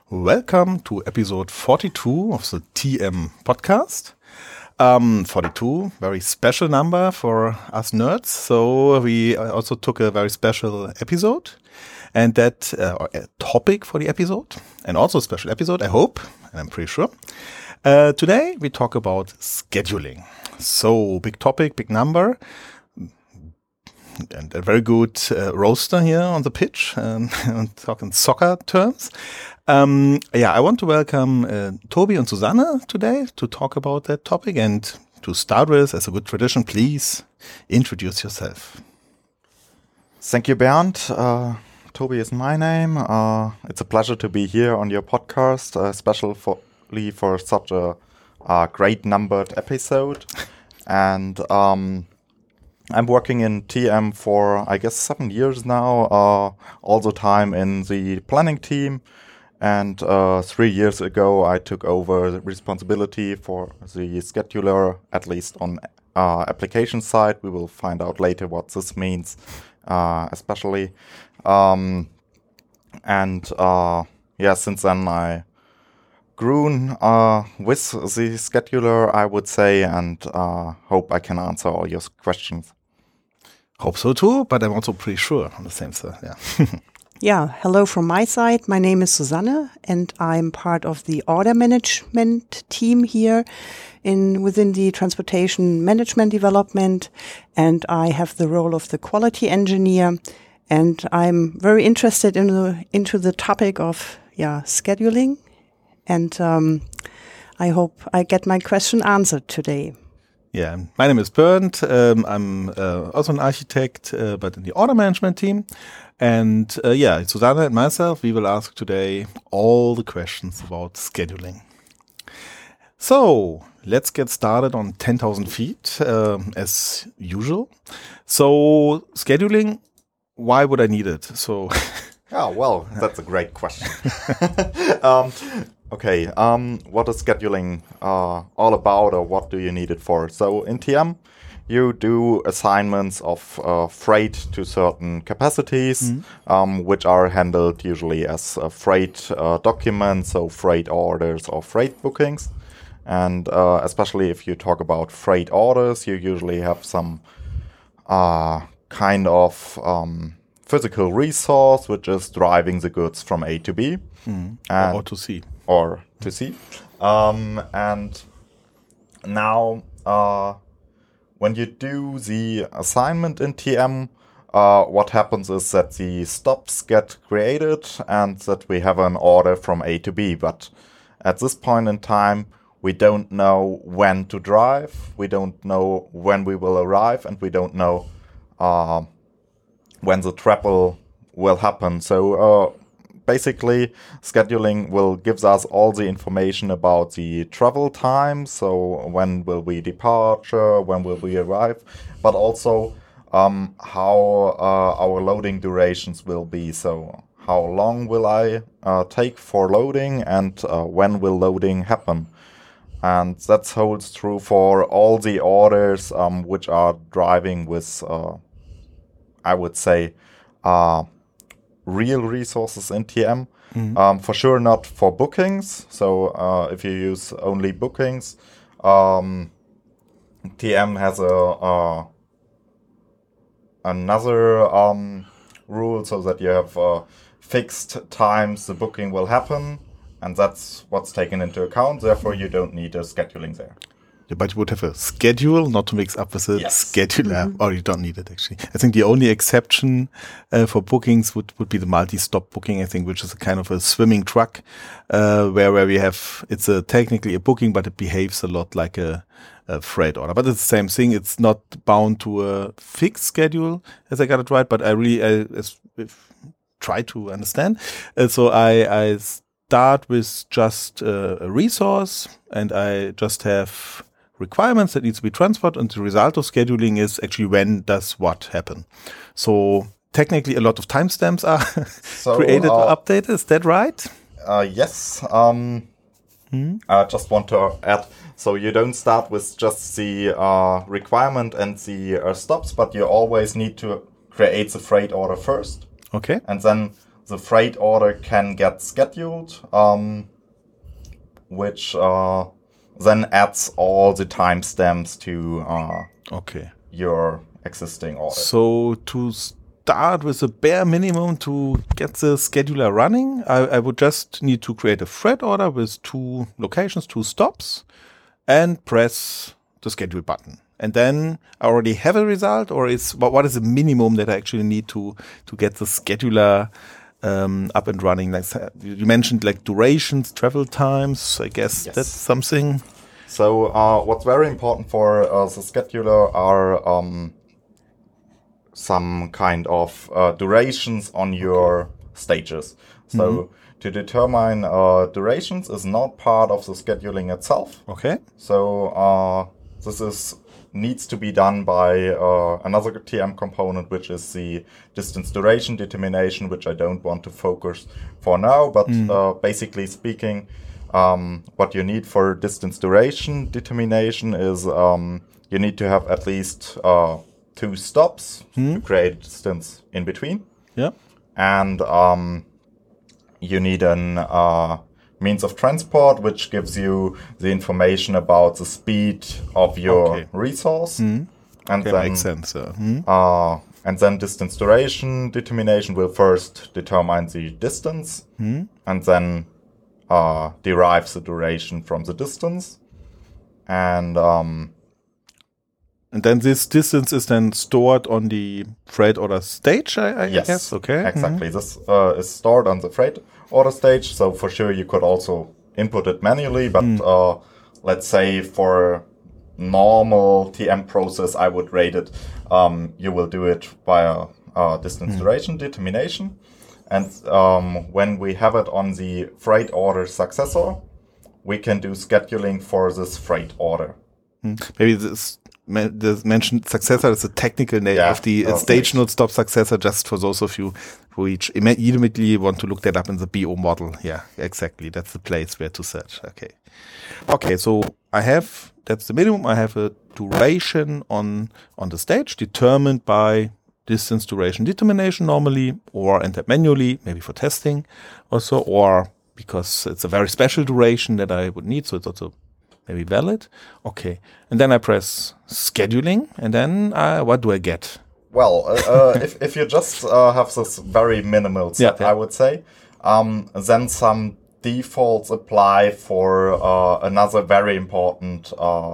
Welcome to episode 42 of the TM podcast. 42, very special number for us nerds. So we also took a very special episode and that a topic for the episode and also a special episode, I hope, and I'm pretty sure. Today we talk about scheduling. So big topic, big number. And a very good roaster here on the pitch, talking soccer terms. I want to welcome Toby and Susanne today to talk about that topic. And to start with, as a good tradition, please introduce yourself. Thank you, Bernd. Toby is my name. It's a pleasure to be here on your podcast, especially for such a great numbered episode. And I'm working in TM for, I guess, 7 years now, all the time in the planning team. And 3 years ago, I took over the responsibility for the scheduler, at least on application side. We will find out later what this means, especially. Since then I grown with the scheduler, I would say, and hope I can answer all your questions. Hope so too, but I'm also pretty sure on the same side. Yeah, hello from my side. My name is Susanne, and I'm part of the order management team here within the transportation management development, and I have the role of the quality engineer. And I'm very interested into the topic of scheduling, and I hope I get my question answered today. Yeah, my name is Bernd. I'm also an architect, but in the order management team. And Susanne and myself, we will ask today all the questions about scheduling. So let's get started on 10,000 feet as usual. So scheduling, why would I need it? So, that's a great question. What is scheduling all about, or what do you need it for? So in TM, you do assignments of freight to certain capacities, which are handled usually as freight documents, so freight orders or freight bookings. And especially if you talk about freight orders, you usually have some kind of physical resource, which is driving the goods from A to B. Or to C. Or to C. And now, when you do the assignment in TM, what happens is that the stops get created and that we have an order from A to B. But at this point in time, we don't know when to drive, we don't know when we will arrive, and we don't know when the travel will happen. So basically, scheduling gives us all the information about the travel time. So when will we depart, when will we arrive, but also how our loading durations will be. So how long will I take for loading, and when will loading happen? And that holds true for all the orders which are driving with, I would say, real resources in TM. For sure not for bookings. So if you use only bookings, TM has another rule, so that you have fixed times the booking will happen, and that's what's taken into account. Therefore, you don't need a scheduling there. But you would have a schedule, not to mix up with a scheduler, or you don't need it actually. I think the only exception for bookings would be the multi-stop booking, I think, which is a kind of a swimming truck, where we have, it's technically a booking, but it behaves a lot like a freight order. But it's the same thing. It's not bound to a fixed schedule, as I got it right, but I really try to understand. So I start with just a resource, and I just have requirements that needs to be transferred, and the result of scheduling is actually when does what happen. So technically a lot of timestamps are created or updated. Is that right? Yes. I just want to add, so you don't start with just the requirement and the stops, but you always need to create the freight order first. Okay. And then the freight order can get scheduled, which then adds all the timestamps to your existing order. So to start with the bare minimum to get the scheduler running, I would just need to create a freight order with 2 locations, 2 stops, and press the schedule button. And then I already have a result, or what is the minimum that I actually need to get the scheduler up and running? Like you mentioned, like durations, travel times. I guess that's something. So what's very important for the scheduler are some kind of durations on your stages. So to determine durations is not part of the scheduling itself. Okay. So this needs to be done by another TM component, which is the distance duration determination, which I don't want to focus for now. But basically speaking, what you need for distance duration determination is you need to have at least 2 stops to create distance in between. Yeah. And you need an means of transport, which gives you the information about the speed of your resource. And then, makes sense. and then distance duration determination will first determine the distance and then derives the duration from the distance. And then this distance is then stored on the freight order stage, I guess? Okay. Exactly. This is stored on the freight order stage. So for sure you could also input it manually, but let's say for normal TM process, I would rate it. You will do it via distance duration determination. And when we have it on the freight order successor, we can do scheduling for this freight order. Maybe this mentioned successor is the technical name of the stage node stop successor, just for those of you who immediately want to look that up in the BO model. Yeah, exactly. That's the place where to search. Okay, so that's the minimum. I have a duration on the stage determined by distance duration determination normally, or entered manually, maybe for testing also, or because it's a very special duration that I would need, so it's also maybe valid. Okay, and then I press scheduling, and then what do I get? Well, if you just have this very minimal set, I would say, then some defaults apply for another very important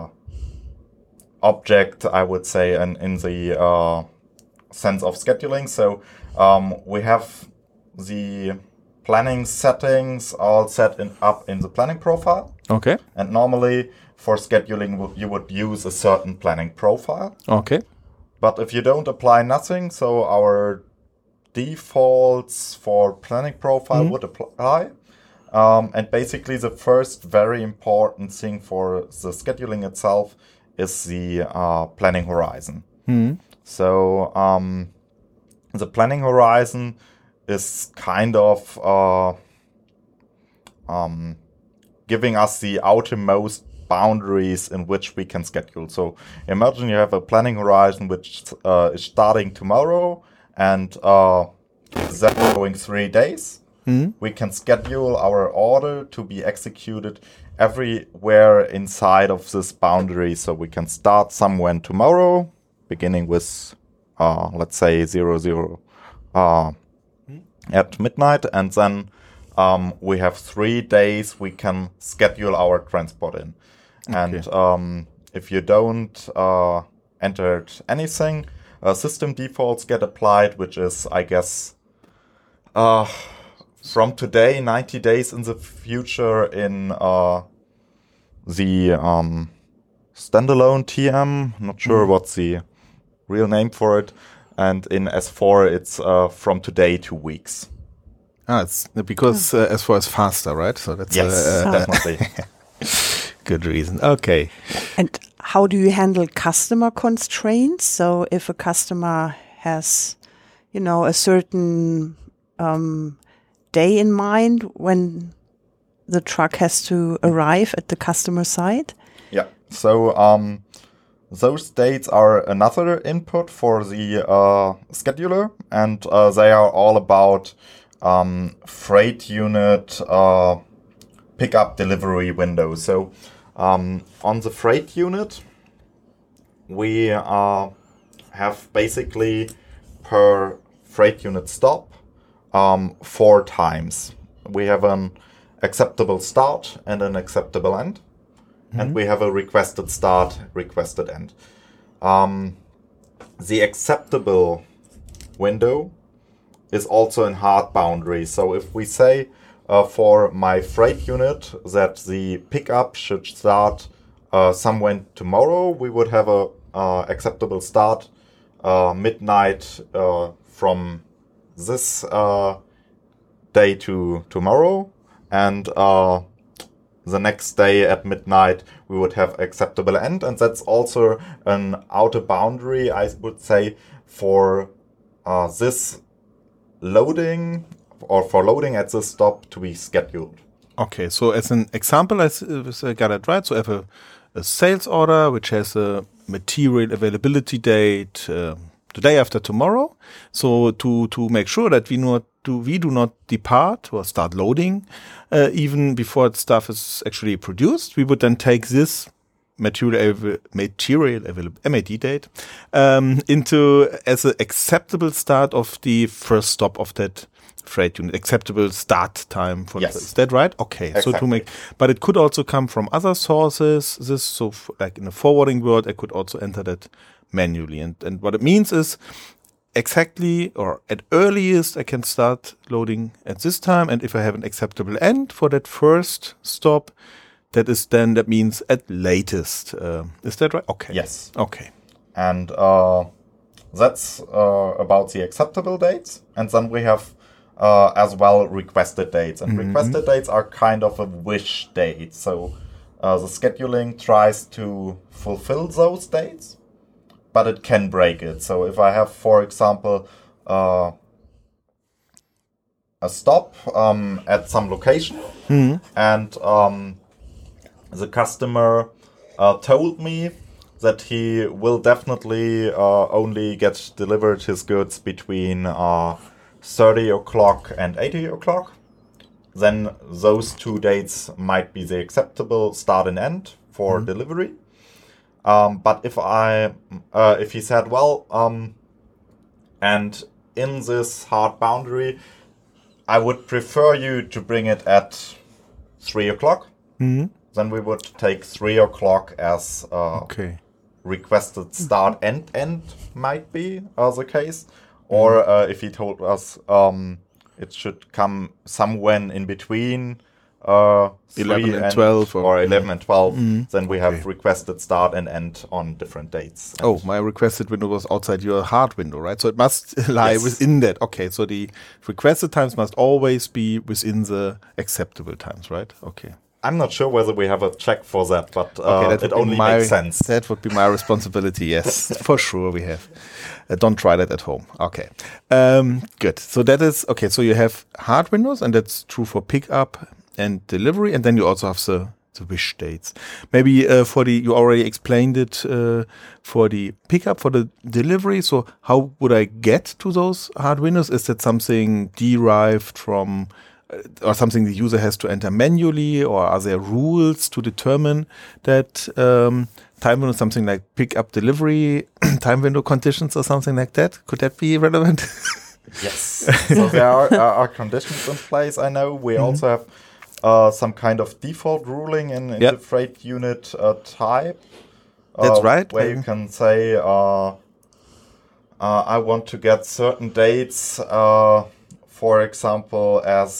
object, I would say, in the sense of scheduling. So we have the planning settings all set up in the planning profile. Okay. And normally for scheduling, you would use a certain planning profile. Okay. But if you don't apply nothing, so our defaults for planning profile would apply. And basically the first very important thing for the scheduling itself is the planning horizon. So the planning horizon is kind of giving us the outermost boundaries in which we can schedule. So imagine you have a planning horizon which is starting tomorrow and then going 3 days. We can schedule our order to be executed everywhere inside of this boundary. So we can start somewhere tomorrow, beginning with, let's say, 00 at midnight. And then we have 3 days we can schedule our transport in. Okay. And if you don't enter anything, system defaults get applied, which is, I guess, from today, 90 days in the future in the standalone TM. Not sure what's the real name for it. And in S4, it's from today 2 weeks. It's because S4 is faster, right? So that's definitely. Good reason. Okay. And how do you handle customer constraints? So if a customer has, a certain day in mind when the truck has to arrive at the customer site? Yeah. So those dates are another input for the scheduler, and they are all about freight unit pickup delivery window. So on the freight unit, we have basically per freight unit stop 4 times. We have an acceptable start and an acceptable end. And we have a requested start, requested end. The acceptable window is also in hard boundary. So if we say for my freight unit that the pickup should start somewhere tomorrow, we would have a acceptable start midnight from this day to tomorrow, and the next day at midnight we would have acceptable end, and that's also an outer boundary, I would say, for this loading or for loading at this stop to be scheduled. Okay, so as an example, I got it right. So I have a sales order which has a material availability date the day after tomorrow. So to make sure that we do not depart or start loading even before the stuff is actually produced, we would then take this material available MAD date into as an acceptable start of the first stop of that freight unit, acceptable start time for yes. Is that right? Okay. Exactly. So to make, but it could also come from other sources. Like in the forwarding world, I could also enter that manually. And what it means is exactly, or at earliest, I can start loading at this time. And if I have an acceptable end for that first stop, that means at latest. Is that right? Okay. Yes. Okay. And that's about the acceptable dates. And then we have as well requested dates. And requested dates are kind of a wish date. So the scheduling tries to fulfill those dates, but it can break it. So if I have, for example, a stop at some location, and the customer told me that he will definitely only get delivered his goods between 30 o'clock and 80 o'clock, then those 2 dates might be the acceptable start and end for delivery. But if he said, well, and in this hard boundary, I would prefer you to bring it at 3 o'clock, then we would take 3 o'clock as requested start and end might be the case. Or if he told us it should come somewhere in between 11 and 12 or 11 and 12, then we have requested start and end on different dates. Oh, my requested window was outside your hard window, right? So it must lie within that. Okay, so the requested times must always be within the acceptable times, right? Okay. I'm not sure whether we have a check for that, but it only makes sense. That would be my responsibility, yes. For sure we have. Don't try that at home. Okay. Good. So that is, okay, so you have hard windows, and that's true for pickup and delivery, and then you also have the wish dates. Maybe you already explained it for the pickup, for the delivery. So how would I get to those hard windows? Is that something derived from or something the user has to enter manually, or are there rules to determine that time window, something like pick-up delivery time window conditions or something like that? Could that be relevant? Yes. So there are conditions in place. I know we also have some kind of default ruling in the freight unit type. That's right. Where you can say, I want to get certain dates, for example, as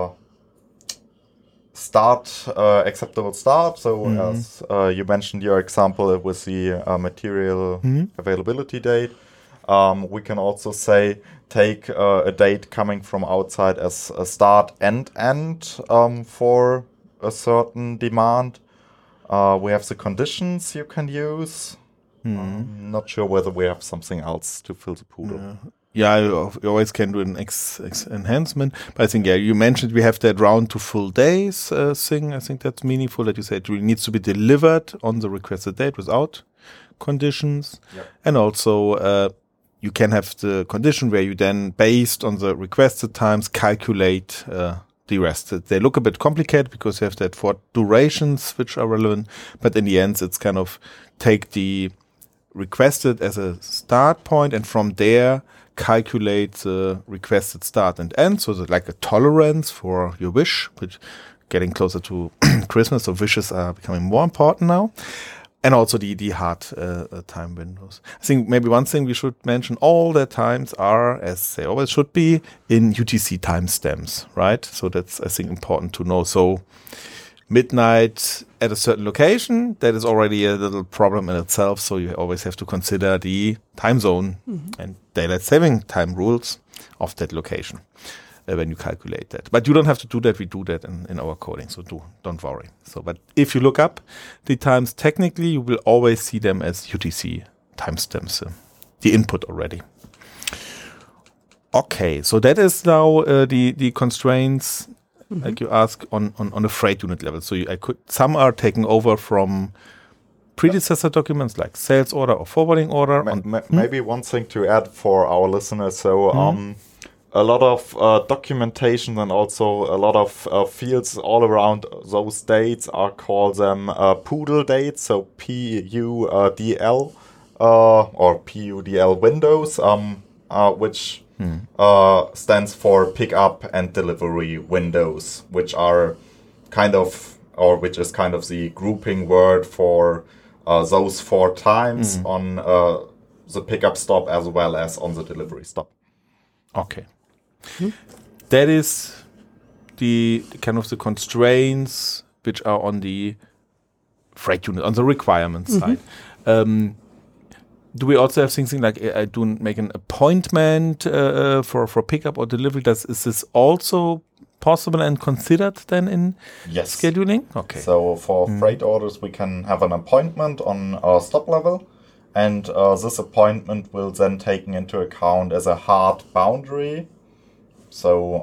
acceptable start. So as you mentioned your example with the material availability date, we can also say take a date coming from outside as a start and end for a certain demand. We have the conditions you can use. I'm not sure whether we have something else to fill the pool. Yeah, you always can do an enhancement. But I think, you mentioned we have that round to full days thing. I think that's meaningful that you said it really needs to be delivered on the requested date without conditions. Yep. And also you can have the condition where you then, based on the requested times, calculate the rest. They look a bit complicated because you have that 4 durations which are relevant, but in the end, it's kind of take the requested as a start point, and from there calculate the requested start and end. So there's like a tolerance for your wish, which getting closer to Christmas, so wishes are becoming more important now. And also the hard time windows. I think maybe one thing we should mention, all the times are, as they always should be, in UTC timestamps, right? So that's, I think, important to know. So midnight at a certain location, that is already a little problem in itself. So you always have to consider the time zone and daylight saving time rules of that location when you calculate that. But you don't have to do that. We do that in our coding, so don't worry. So, but if you look up the times, technically, you will always see them as UTC timestamps, the input already. Okay, so that is now the constraints, like you ask, on a freight unit level. So some are taken over from predecessor documents like sales order or forwarding order. Maybe one thing to add for our listeners. So, a lot of documentation and also a lot of fields all around those dates are called them PUDL dates, so PUDL or PUDL windows, which stands for pickup and delivery windows, which are which is kind of the grouping word for those 4 times on the pickup stop as well as on the delivery stop. Okay. That is the kind of the constraints which are on the freight unit, on the requirements side. Do we also have things like I do make an appointment for pickup or delivery? Is this also possible and considered then in scheduling? Okay. So for freight orders, we can have an appointment on our stop level, and this appointment will then taken into account as a hard boundary. So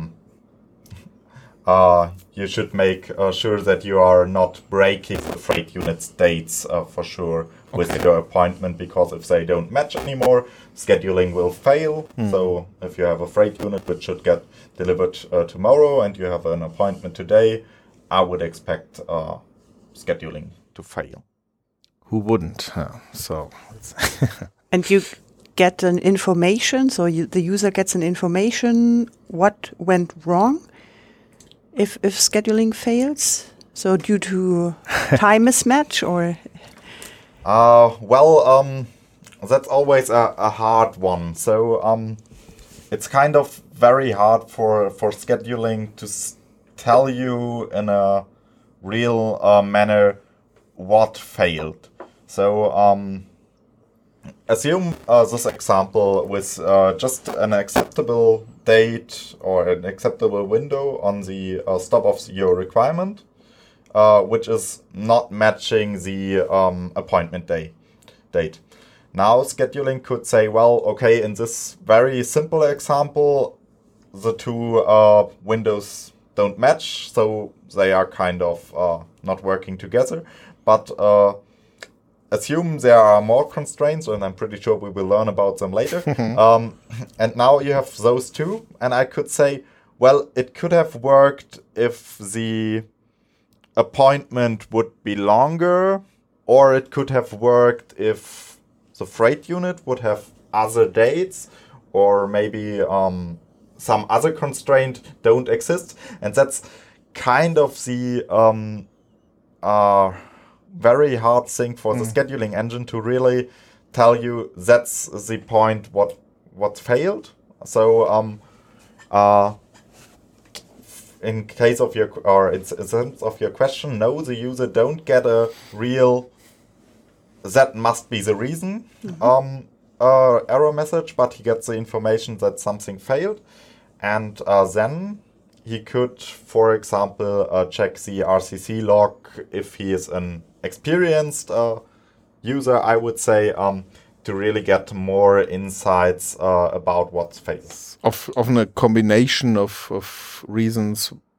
you should make sure that you are not breaking the freight unit's dates for sure with your appointment, because if they don't match anymore, scheduling will fail. So if you have a freight unit which should get delivered tomorrow and you have an appointment today, I would expect scheduling to fail. Who wouldn't? So, and you get an information, so the user gets an information what went wrong if scheduling fails. So due to time mismatch or? That's always a hard one. So it's kind of very hard for scheduling to tell you in a real manner what failed. So assume this example with just an acceptable date or an acceptable window on the stop of your requirement, which is not matching the appointment date. Now scheduling could say, well, okay, in this very simple example, the 2 windows don't match, so they are kind of not working together. But assume there are more constraints, and I'm pretty sure we will learn about them later. And now you have those 2, and I could say, well, it could have worked if the appointment would be longer, or it could have worked if the freight unit would have other dates, or maybe some other constraint don't exist. And that's kind of the very hard thing for the scheduling engine to really tell you that's the point what failed. So in case of your, or in sense of your question, no, the user don't get a real that must be the reason error message, but he gets the information that something failed, and then he could, for example, check the RCC log if he is an experienced user, I would say, to really get more insights about what fails. Often a combination of reasons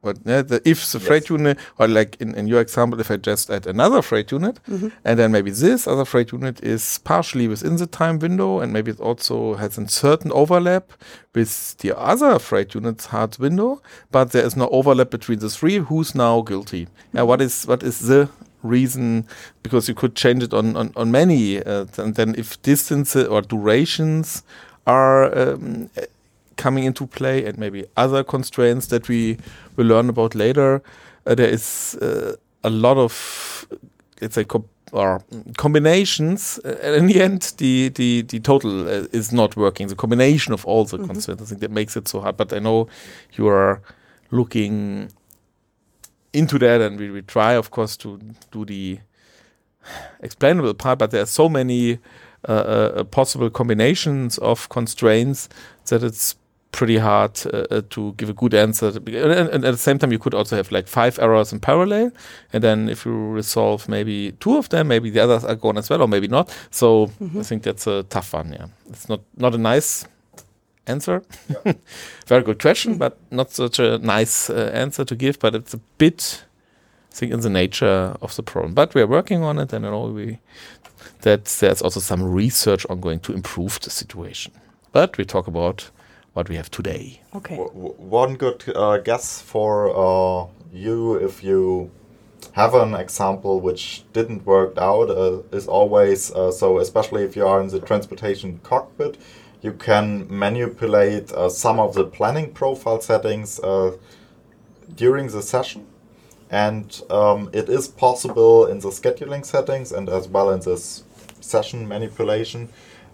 if the freight unit, or like in your example, if I just add another freight unit, and then maybe this other freight unit is partially within the time window, and maybe it also has a certain overlap with the other freight unit's hard window, but there is no overlap between the three. Who's now guilty? What is the reason? Because you could change it on many, and then if distances or durations are coming into play, and maybe other constraints that we will learn about later, there is a lot of, let's say, combinations. And in the end, the total is not working. The combination of all the constraints, I think that makes it so hard. But I know you are looking into that, and we try, of course, to do the explainable part. But there are so many possible combinations of constraints that it's pretty hard to give a good answer. And at the same time, you could also have like 5 errors in parallel. And then if you resolve maybe 2 of them, maybe the others are gone as well, or maybe not. So I think that's a tough one. Yeah, it's not a nice answer. Yeah. Very good question, but not such a nice answer to give. But it's a bit, I think, in the nature of the problem. But we are working on it, and I know that there's also some research ongoing to improve the situation. But we talk about what we have today. Okay. One good guess for you, if you have an example which didn't work out, is always, so especially if you are in the transportation cockpit, you can manipulate some of the planning profile settings during the session. And it is possible in the scheduling settings and as well in this session manipulation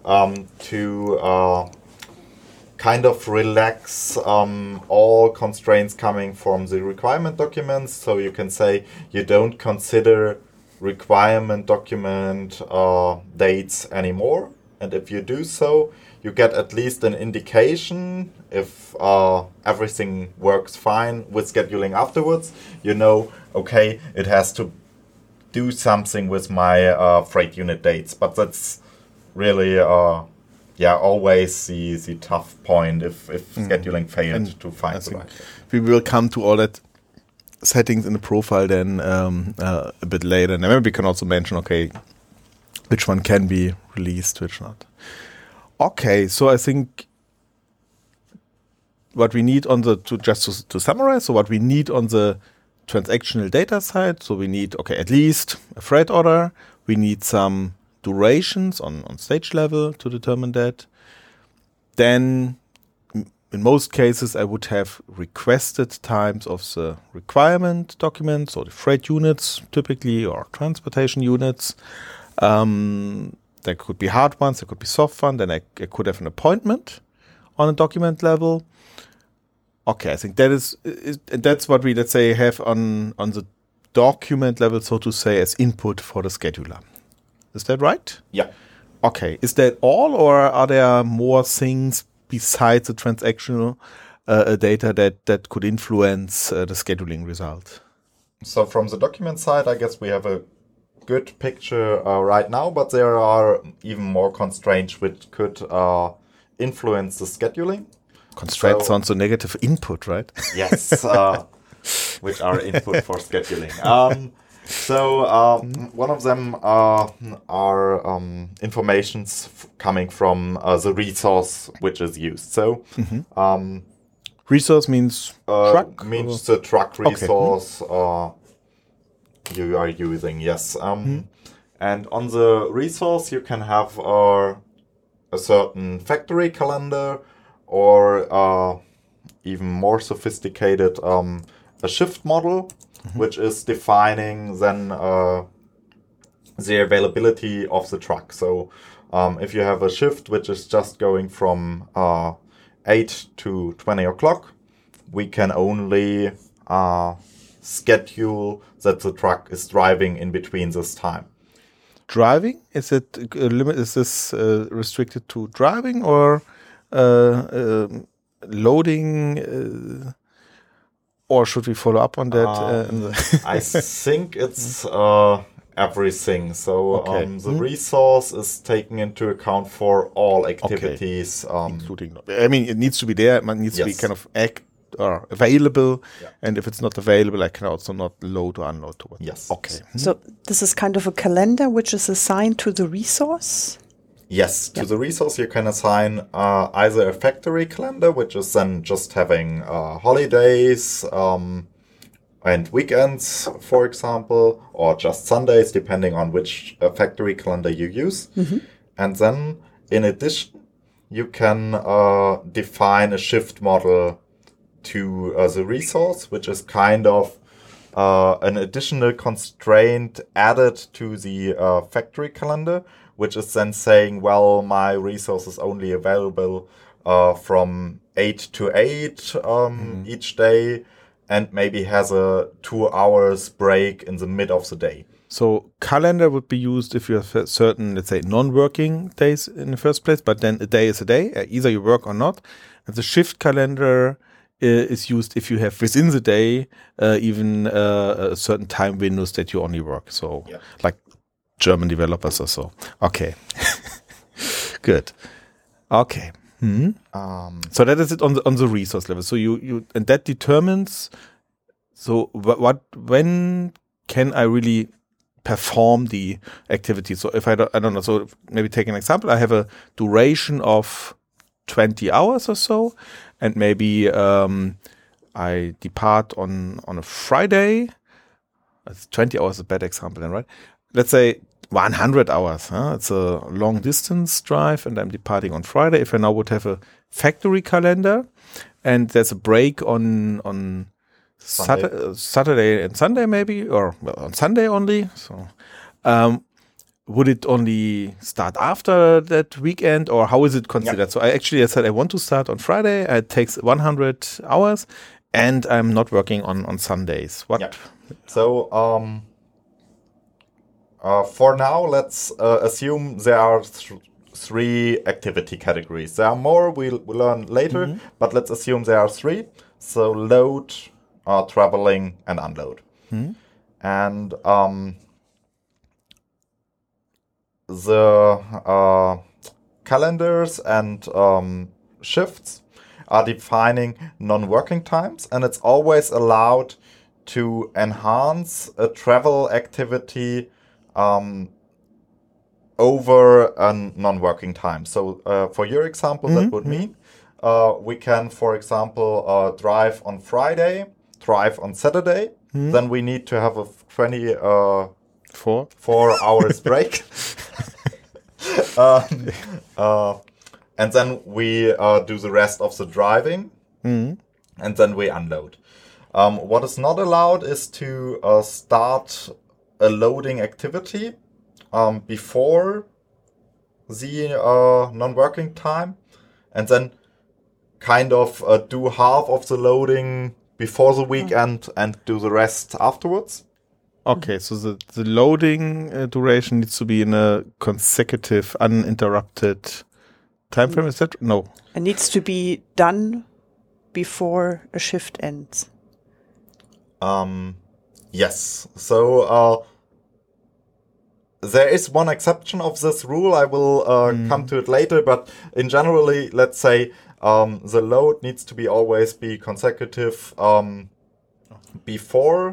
to kind of relax all constraints coming from the requirement documents. So you can say you don't consider requirement document dates anymore. And if you do so, you get at least an indication if everything works fine with scheduling afterwards. You know, okay, it has to do something with my freight unit dates. But that's really always the tough point if scheduling failed to find the right. We will come to all that settings in the profile then a bit later. And maybe we can also mention, okay, which one can be released, which not. Okay, so I think what we need to summarize, so what we need on the transactional data side, so we need, at least a freight order, we need some durations on stage level to determine that. Then, in most cases, I would have requested times of the requirement documents, so the freight units typically, or transportation units. There could be hard ones, there could be soft ones. Then I could have an appointment on a document level. Okay, I think that's what we, let's say, have on the document level, so to say, as input for the scheduler. Is that right? Yeah. Okay. Is that all, or are there more things besides the transactional data that could influence the scheduling result? So from the document side, I guess we have a good picture right now, but there are even more constraints which could influence the scheduling. Constraints sounds so negative. Input, right? Yes, which are input for scheduling. One of them are informations coming from the resource which is used. So resource means truck? Means the truck resource you are using, yes. And on the resource you can have a certain factory calendar, or even more sophisticated a shift model, which is defining then the availability of the truck. So if you have a shift which is just going from 8 to 20 o'clock, we can only schedule that the truck is driving in between this time. Driving? Is it is this restricted to driving, or loading? Or should we follow up on that? I think it's everything. So the resource is taken into account for all activities. Including, I mean, it needs to be there. It needs to be kind of or available. Yeah. And if it's not available, I can also not load or unload towards. Yes. Okay. So this is kind of a calendar which is assigned to the resource. Yes, to the resource you can assign either a factory calendar, which is then just having holidays and weekends, for example, or just Sundays, depending on which factory calendar you use. And then, in addition, you can define a shift model to the resource, which is kind of an additional constraint added to the factory calendar, which is then saying, well, my resource is only available from 8 to 8 each day, and maybe has a 2 hours break in the mid of the day. So calendar would be used if you have certain, let's say, non-working days in the first place, but then a day is a day, either you work or not. And the shift calendar is used if you have within the day even a certain time windows that you only work. So like German developers or so. Okay. Good. Okay. So that is it on the resource level. So you and that determines. So when can I really perform the activity? So if I don't know. So maybe take an example. I have a duration of 20 hours or so, and maybe I depart on a Friday. 20 hours is a bad example, then, right? Let's say 100 hours. It's a long distance drive, and I'm departing on Friday. If I now would have a factory calendar, and there's a break on Saturday and Sunday, maybe, or on Sunday only. So, would it only start after that weekend, or how is it considered? So I said I want to start on Friday. It takes 100 hours, and I'm not working on Sundays. What? Yeah. So for now, let's assume there are 3 activity categories. There are more, we'll learn later, but let's assume there are 3. So load, traveling, and unload. And the calendars and shifts are defining non-working times, and it's always allowed to enhance a travel activity over a non-working time. So for your example, that would mean we can, for example, drive on Friday, drive on Saturday. Then we need to have a 24 hours break. And then we do the rest of the driving, and then we unload. What is not allowed is to start a loading activity before the non-working time, and then kind of do half of the loading before the weekend and do the rest afterwards. Okay, so the loading duration needs to be in a consecutive, uninterrupted time frame. Is that no? It needs to be done before a shift ends. Yes. So there is one exception of this rule. I will come to it later. But in generally, let's say the load needs to always be consecutive before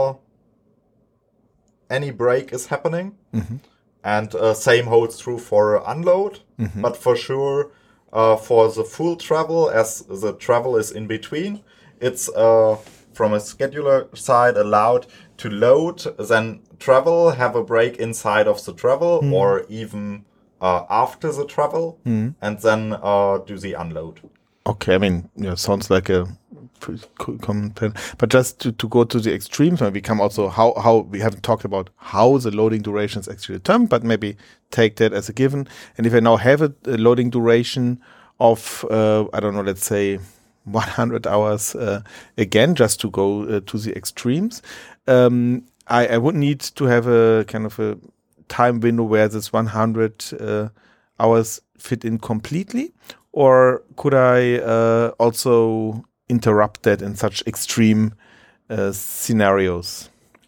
any break is happening. And same holds true for unload. But for sure, for the full travel, as the travel is in between, it's from a scheduler side allowed to load, then travel, have a break inside of the travel, or even after the travel, and then do the unload. Okay, I mean, sounds like a pretty common plan. But just to go to the extremes, maybe come also how we haven't talked about how the loading duration is actually determined, but maybe take that as a given. And if I now have a loading duration of, I don't know, let's say 100 hours again, just to go to the extremes, I would need to have a kind of a time window where this 100 hours fit in completely, or could I also interrupt that in such extreme scenarios?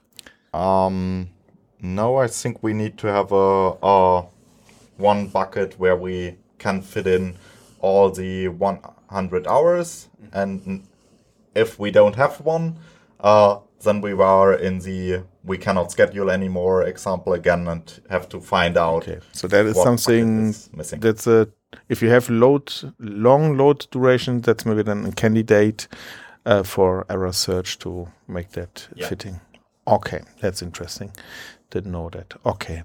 No, I think we need to have a one bucket where we can fit in all the 100 hours, and if we don't have one, then we are in the we cannot schedule anymore example again and have to find out. Okay, so that is what something bucket is missing. that's if you have long load duration, that's maybe then a candidate for error search to make that fitting. Okay, that's interesting. Didn't know that. Okay.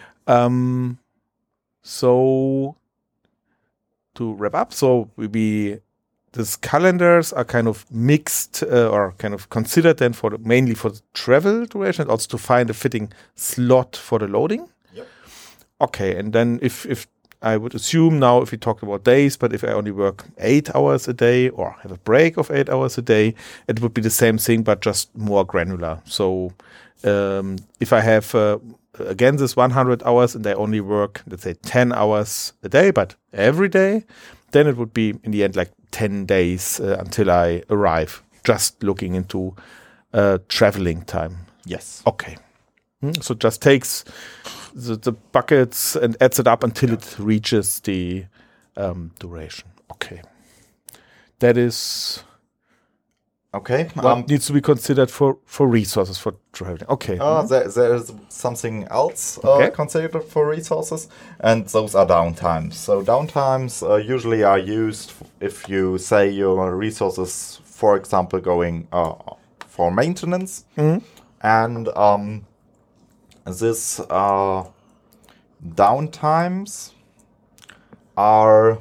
So to wrap up, these calendars are kind of mixed or kind of considered then mainly for the travel duration and also to find a fitting slot for the loading. Yep. Okay, and then if I would assume now if we talked about days, but if I only work 8 hours a day or have a break of 8 hours a day, it would be the same thing, but just more granular. So if I have, again, this 100 hours and I only work, let's say 10 hours a day, but every day, then it would be in the end like 10 days until I arrive, just looking into traveling time. Yes. Okay. So it just takes the buckets and adds it up until it reaches the duration. Okay. That is Okay. what needs to be considered for resources for traveling. Okay. There is something else Okay. considered for resources, and those are downtimes. So downtimes usually are used if you say your resources, for example, going for maintenance, and this downtimes are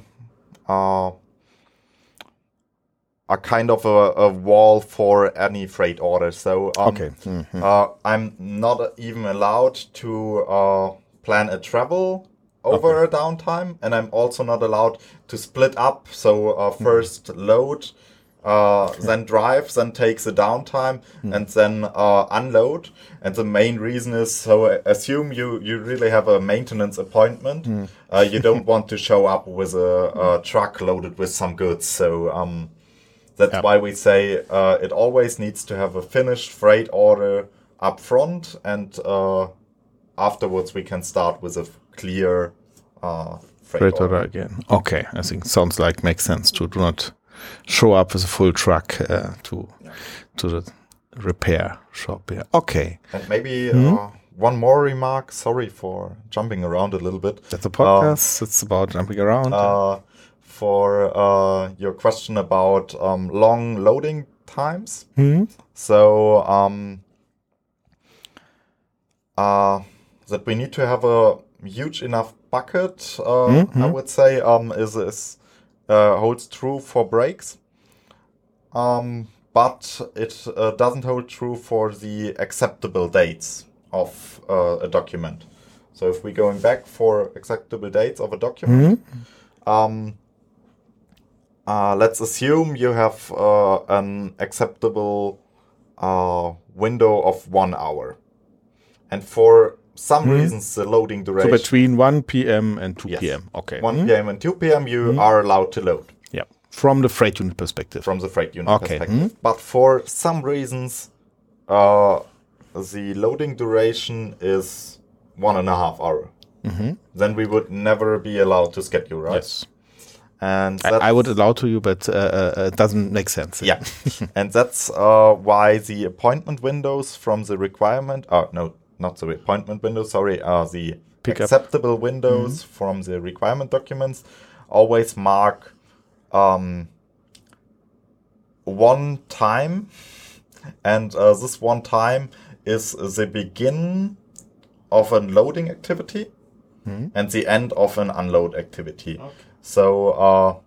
kind of a wall for any freight order. So Okay. I'm not even allowed to plan a travel over a downtime, and I'm also not allowed to split up. So first load, then drive, then takes a downtime, and then unload. And the main reason is, so assume you really have a maintenance appointment. You don't want to show up with a truck loaded with some goods. So that's why we say it always needs to have a finished freight order up front, and afterwards we can start with a clear freight order again. Okay, I think sounds like makes sense to do not show up with a full truck to the repair shop. Yeah. Okay. And maybe one more remark. Sorry for jumping around a little bit. That's a podcast. It's about jumping around. For your question about long loading times. So that we need to have a huge enough bucket, I would say, is holds true for breaks. But it doesn't hold true for the acceptable dates of a document. So if we're going back for acceptable dates of a document, let's assume you have an acceptable window of 1 hour. And for some reasons, the loading duration... So between 1 p.m. and 2 Yes. p.m. Okay. 1 p.m. and 2 p.m. you are allowed to load. Yeah. From the freight unit perspective. From the freight unit Okay. perspective. But for some reasons, the loading duration is 1.5 hours. Then we would never be allowed to schedule, right? Yes. And I would allow to you, but it doesn't make sense. Yeah. And that's why the appointment windows from the requirement... no, not the appointment windows, sorry. The Pickup. acceptable windows from the requirement documents always mark one time. And this one time is the begin of a loading activity and the end of an unload activity. Okay. So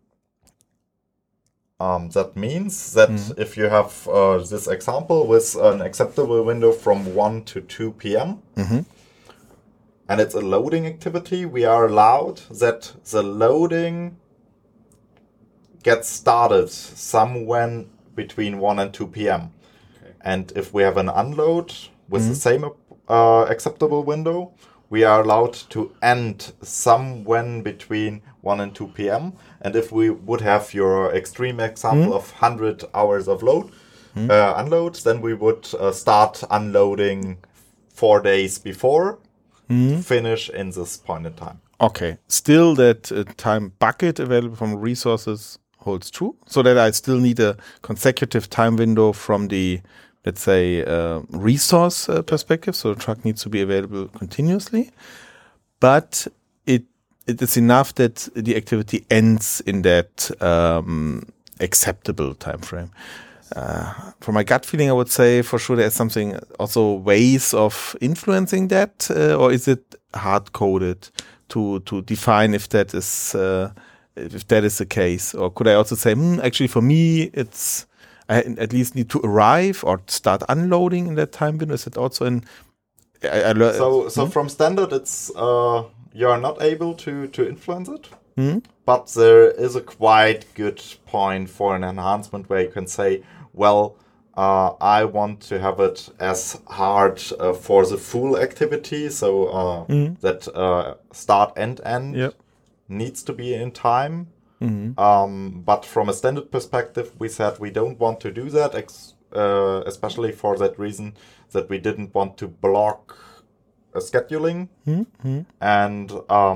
that means that if you have this example with an acceptable window from 1 to 2 p.m. And it's a loading activity, we are allowed that the loading gets started somewhere between 1 and 2 p.m. Okay. And if we have an unload with the same acceptable window, we are allowed to end somewhere between 1 and 2 p.m. And if we would have your extreme example of 100 hours of unload, then we would start unloading 4 days before to finish in this point in time. Okay. Still that time bucket available from resources holds true, so that I still need a consecutive time window from the, let's say, resource perspective. So the truck needs to be available continuously, but it is enough that the activity ends in that acceptable time frame. For my gut feeling, I would say for sure there's something, also ways of influencing that, or is it hard coded to define if that is the case? Or could I also say, actually for me, I at least need to arrive or start unloading in that time window? Is it also in? So from standard, it's you are not able to influence it. But there is a quite good point for an enhancement where you can say, well, I want to have it as hard for the full activity, so that start and end needs to be in time. But from a standard perspective, we said we don't want to do that, especially for that reason that we didn't want to block scheduling. And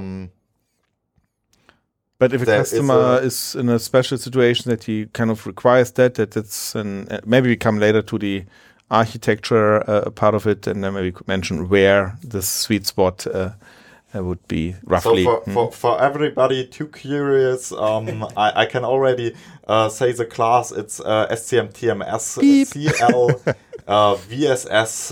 but if a customer is in a special situation that he kind of requires that it's maybe we come later to the architecture part of it, and then maybe we could mention where the sweet spot would be roughly. So for everybody too curious, I can already say the class. It's SCM-TMS CL VSS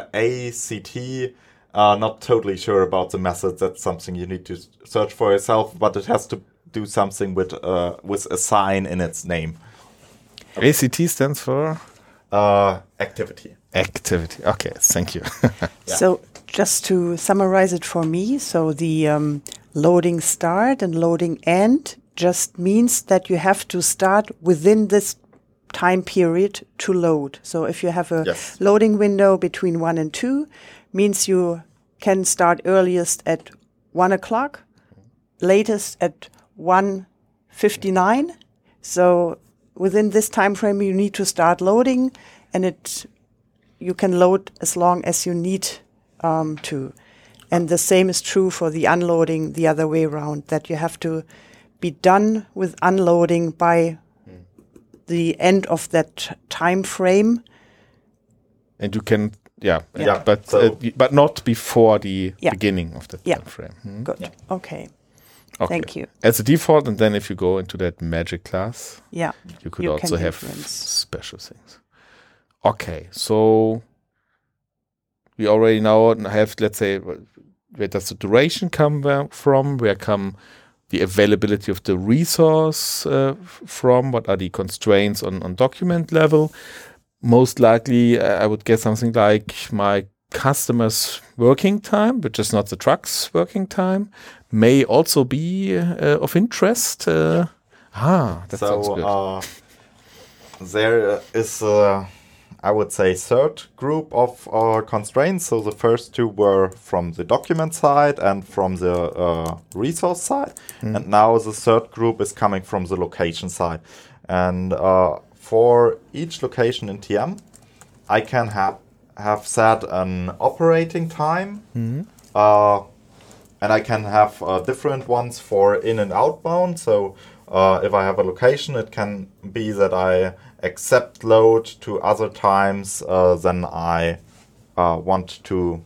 ACT. Not totally sure about the method. That's something you need to search for yourself, but it has to do something with a sign in its name. ACT stands for? Activity. Activity. Okay, thank you. So just to summarize it for me, so the loading start and loading end just means that you have to start within this time period to load. So if you have a loading window between 1 and 2, means you can start earliest at 1 o'clock, latest at 1:59. So within this time frame, you need to start loading, and you can load as long as you need to. And the same is true for the unloading the other way around, that you have to be done with unloading by the end of that time frame. And you can, but not before the beginning of the time frame. Good. Yeah. Okay. Thank you. As a default, and then if you go into that magic class, you could also have special things. Okay, so we already now have, let's say, where does the duration come from? Where come the availability of the resource from? What are the constraints on document level? Most likely, I would guess something like my customer's working time, which is not the truck's working time, may also be of interest. That sounds good. There is, I would say, third group of constraints. So the first two were from the document side and from the resource side. And now the third group is coming from the location side. And for each location in TM, I can have set an operating time, and I can have different ones for in and outbound. So if I have a location, it can be that I accept load to other times than I want to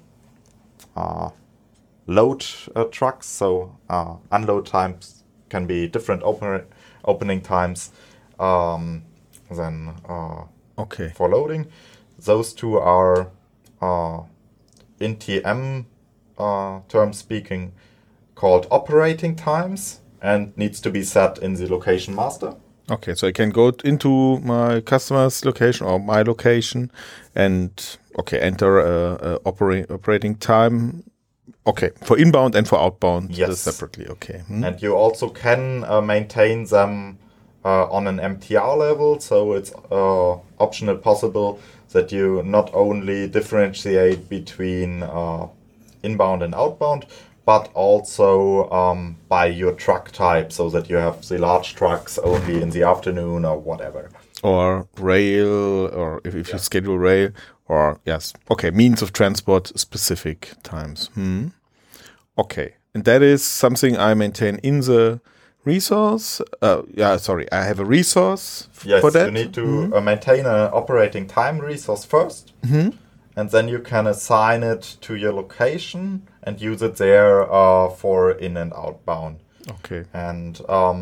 load trucks. So unload times can be different opening times than for loading. Those two are in TM terms speaking called operating times and needs to be set in the location master. Okay, so I can go into my customer's location or my location and enter operating time. Okay, for inbound and for outbound separately. Okay, and you also can maintain them on an MTR level, so it's optional possible that you not only differentiate between inbound and outbound, but also by your truck type, so that you have the large trucks only in the afternoon or whatever. Or rail, or if you schedule rail, or means of transport specific times. Okay, and that is something I maintain in the resource. I have a resource Yes, for that. you need to maintain an operating time resource first, and then you can assign it to your location and use it there for in and outbound. Okay. And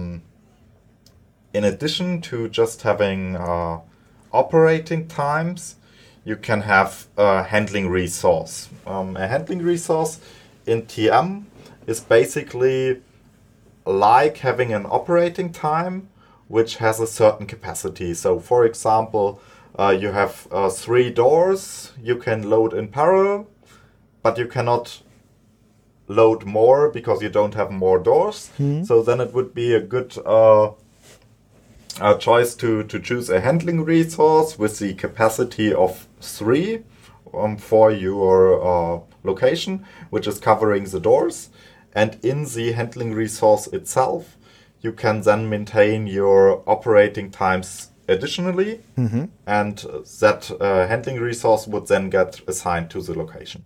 in addition to just having operating times, you can have a handling resource. A handling resource in TM is basically like having an operating time which has a certain capacity. So, for example, you have 3 doors you can load in parallel, but you cannot load more because you don't have more doors. So then it would be a good choice to choose a handling resource with the capacity of 3 for your location, which is covering the doors. And in the handling resource itself, you can then maintain your operating times additionally, and that handling resource would then get assigned to the location.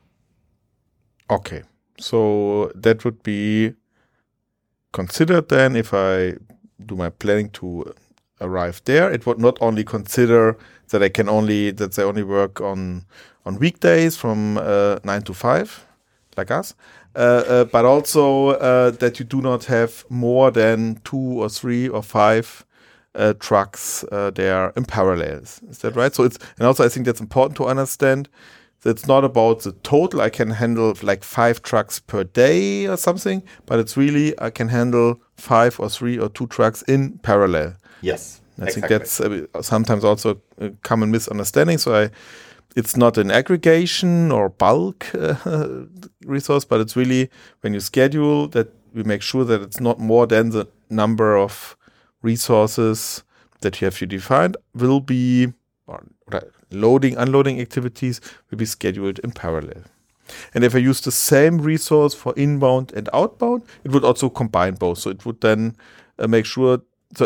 Okay. So that would be considered then if I do my planning to arrive there. It would not only consider that they only work on weekdays from 9 to 5, like us, but also that you do not have more than 2 or 3 or 5 trucks there in parallel. Is that right? So I think that's important to understand. It's not about the total. I can handle like 5 trucks per day or something, but it's really I can handle 5 or 3 or 2 trucks in parallel. Yes, I think that's sometimes also a common misunderstanding. So it's not an aggregation or bulk resource, but it's really when you schedule that we make sure that it's not more than the number of resources that you have defined will be, or loading, unloading activities will be scheduled in parallel. And if I use the same resource for inbound and outbound, it would also combine both. So it would then make sure,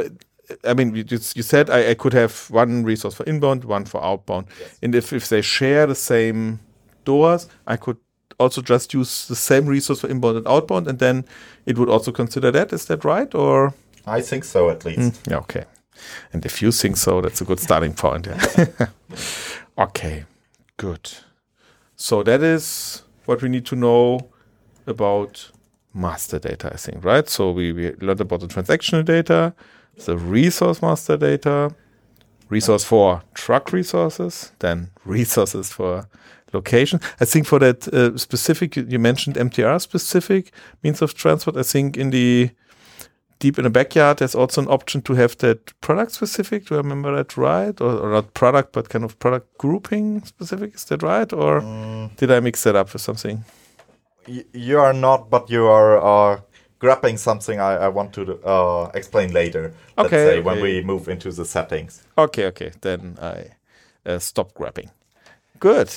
you said I could have one resource for inbound, one for outbound. Yes. And if they share the same doors, I could also just use the same resource for inbound and outbound, and then it would also consider that. Is that right? Or I think so, at least. Yeah, okay. And if you think so, that's a good starting point. Yeah. Okay, good. So that is what we need to know about master data, I think, right? So we learned about the transactional data, the resource master data, resource for truck resources, then resources for location. I think for that specific, you mentioned MTR specific means of transport. I think deep in the backyard, there's also an option to have that product specific. Do I remember that right? Or not product, but kind of product grouping specific. Is that right? Or did I mix that up with something? You are not, but you are grabbing something I want to explain later. Let's say when we move into the settings. Okay. Then I stop grabbing. Good.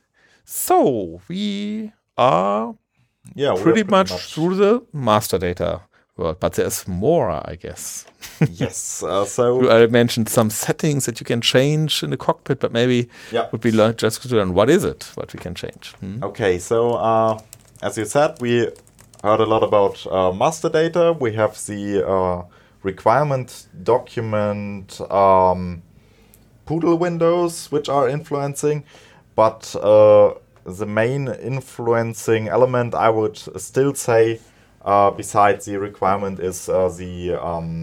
So we are pretty much through the master data world, but there's more, I guess. Yes. So I mentioned some settings that you can change in the cockpit, but maybe would be just to learn what is it, what we can change. Okay. So as you said, we heard a lot about master data. We have the requirement document Poodle windows, which are influencing, but the main influencing element, I would still say, besides the requirement, is the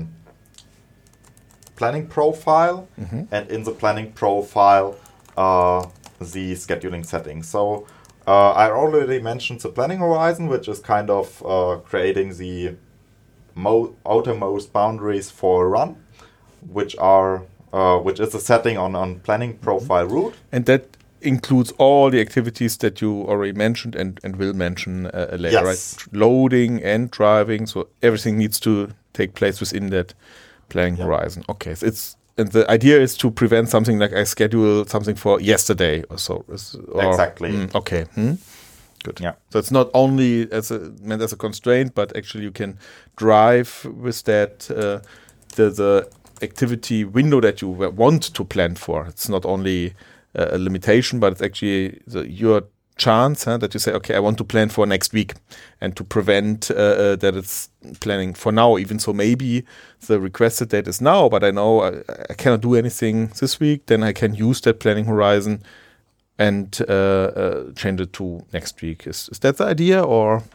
planning profile, and in the planning profile, the scheduling settings. So I already mentioned the planning horizon, which is kind of creating the outermost boundaries for run, which is a setting on planning profile route. And that includes all the activities that you already mentioned and will mention later, right? Loading and driving, so everything needs to take place within that planning horizon. Okay, so and the idea is to prevent something like I schedule something for yesterday or so. Exactly. Okay. Good. Yeah. So it's not only meant as a constraint, but actually you can drive with that the activity window that you want to plan for. It's not only a limitation, but it's actually your chance that you say, okay, I want to plan for next week, and to prevent that it's planning for now, even so maybe the requested date is now, but I know I cannot do anything this week, then I can use that planning horizon and change it to next week. Is that the idea, or?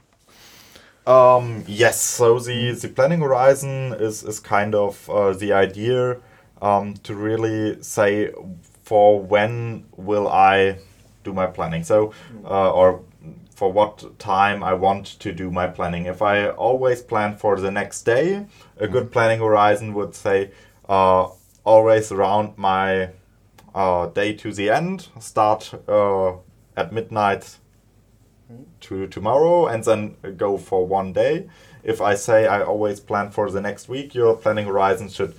Yes, so the planning horizon is kind of the idea to really say for when will I do my planning. So, or for what time I want to do my planning. If I always plan for the next day, a good planning horizon would say always around my day to the end, start at midnight to tomorrow, and then go for one day. If I say I always plan for the next week, your planning horizon should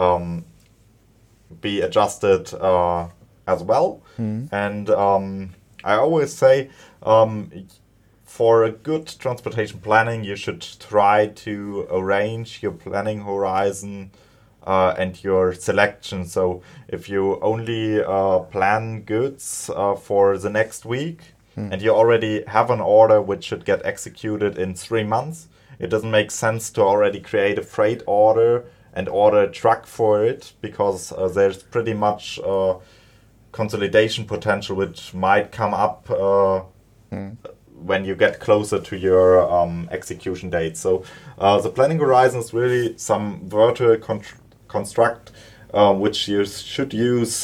be adjusted as well. And I always say for a good transportation planning, you should try to arrange your planning horizon and your selection. So if you only plan goods for the next week, and you already have an order which should get executed in 3 months, it doesn't make sense to already create a freight order and order a truck for it, because there's pretty much consolidation potential which might come up when you get closer to your execution date. So the planning horizon is really some virtual construct which you should use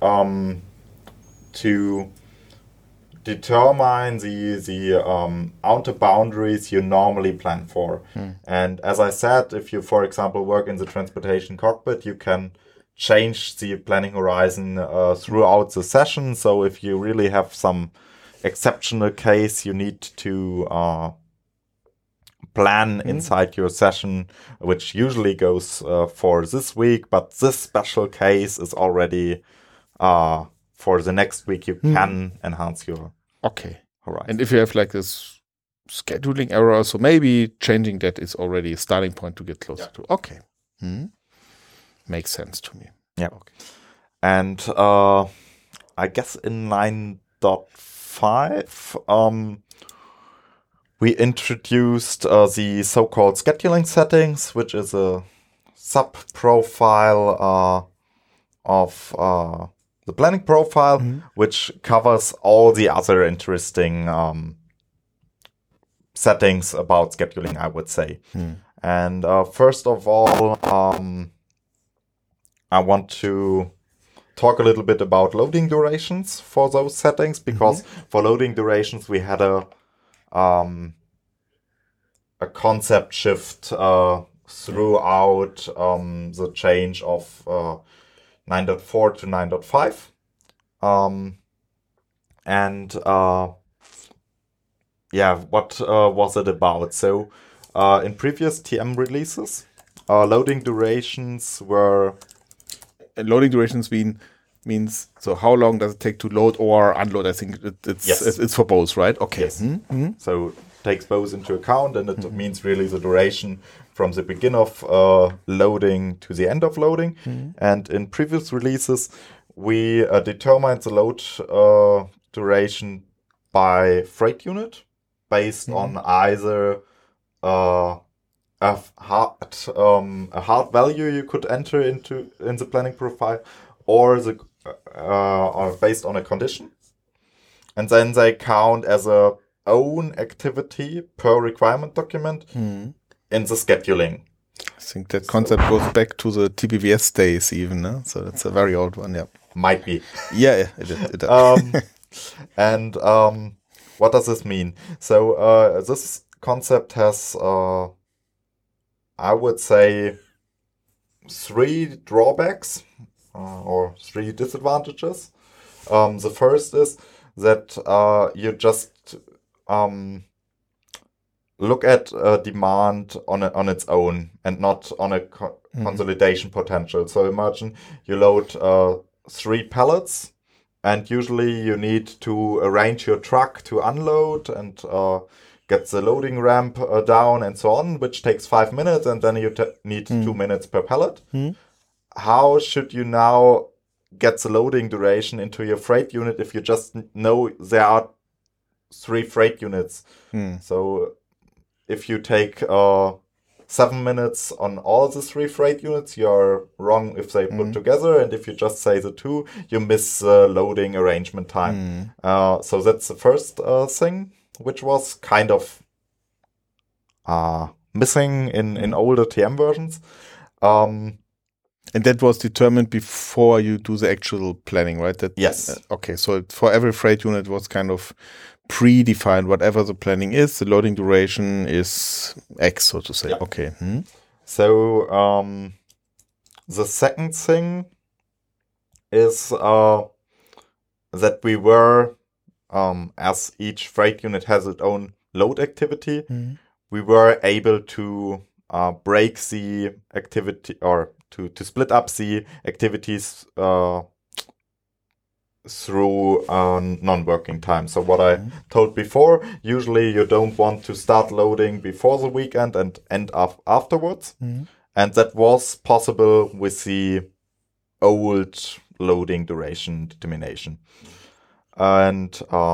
to determine the outer boundaries you normally plan for. And as I said, if you, for example, work in the transportation cockpit, you can change the planning horizon throughout the session. So if you really have some exceptional case you need to plan inside your session, which usually goes for this week, but this special case is already for the next week, you can enhance your horizon. And if you have like this scheduling error, so maybe changing that is already a starting point to get closer to. Okay. Makes sense to me. Yeah. Okay. And I guess in 9.5, we introduced the so-called scheduling settings, which is a sub-profile of the planning profile, which covers all the other interesting settings about scheduling, I would say. And first of all, I want to talk a little bit about loading durations for those settings, because for loading durations we had a concept shift throughout the change of 9.4 to 9.5. What was it about? So in previous TM releases, loading durations were... Loading durations means, so how long does it take to load or unload? I think it's for both, right? Okay. Yes. So it takes both into account, and it means really the duration from the beginning of loading to the end of loading. And in previous releases, we determined the load duration by freight unit based on either a hard value you could enter in the planning profile, or based on a condition, and then they count as a own activity per requirement document in the scheduling. I think that concept goes back to the TPVS days even, no? So that's a very old one, yeah. Might be. Yeah, it does. And what does this mean? So this concept has, I would say, 3 drawbacks or 3 disadvantages. The first is that you just look at demand on its own and not on a consolidation potential. So imagine you load 3 pallets, and usually you need to arrange your truck to unload and get the loading ramp down and so on, which takes 5 minutes, and then you need 2 minutes per pallet. How should you now get the loading duration into your freight unit if you just know there are 3 freight units. So if you take 7 minutes on all the 3 freight units, you're wrong if they put together, and if you just say the 2, you miss loading arrangement time. So that's the first thing, which was kind of missing in older TM versions. And that was determined before you do the actual planning, right? Yes. Okay, so for every freight unit was kind of predefined, whatever the planning is, the loading duration is X, so to say. Yeah. Okay. So the second thing is that we were, as each freight unit has its own load activity, we were able to break the activity, or to split up the activities through non-working time. So what I told before, usually you don't want to start loading before the weekend and end up afterwards. And that was possible with the old loading duration determination. And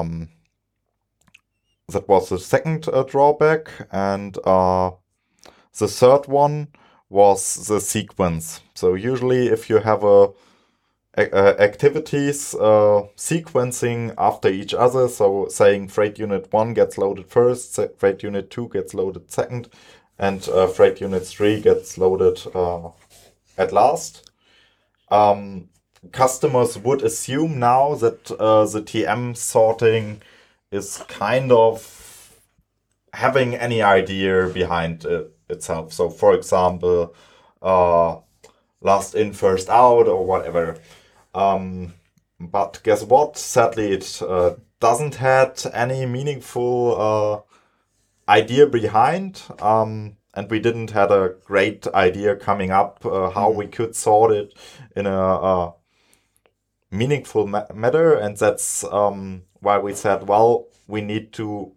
that was the second drawback. And the third one was the sequence. So usually if you have activities sequencing after each other, so saying freight unit 1 gets loaded first, freight unit 2 gets loaded second, and freight unit 3 gets loaded at last. Customers would assume now that the TM sorting is kind of having any idea behind itself. So for example, last in, first out, or whatever. But guess what? Sadly, it doesn't have any meaningful idea behind, and we didn't have a great idea coming up how we could sort it in a meaningful manner, and that's why we said, well, we need to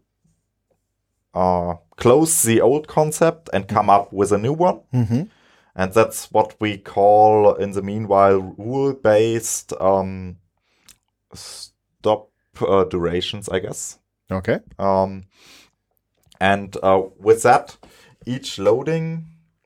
close the old concept and come up with a new one. And that's what we call, in the meanwhile, rule-based stop durations, I guess. Okay. And with that, each loading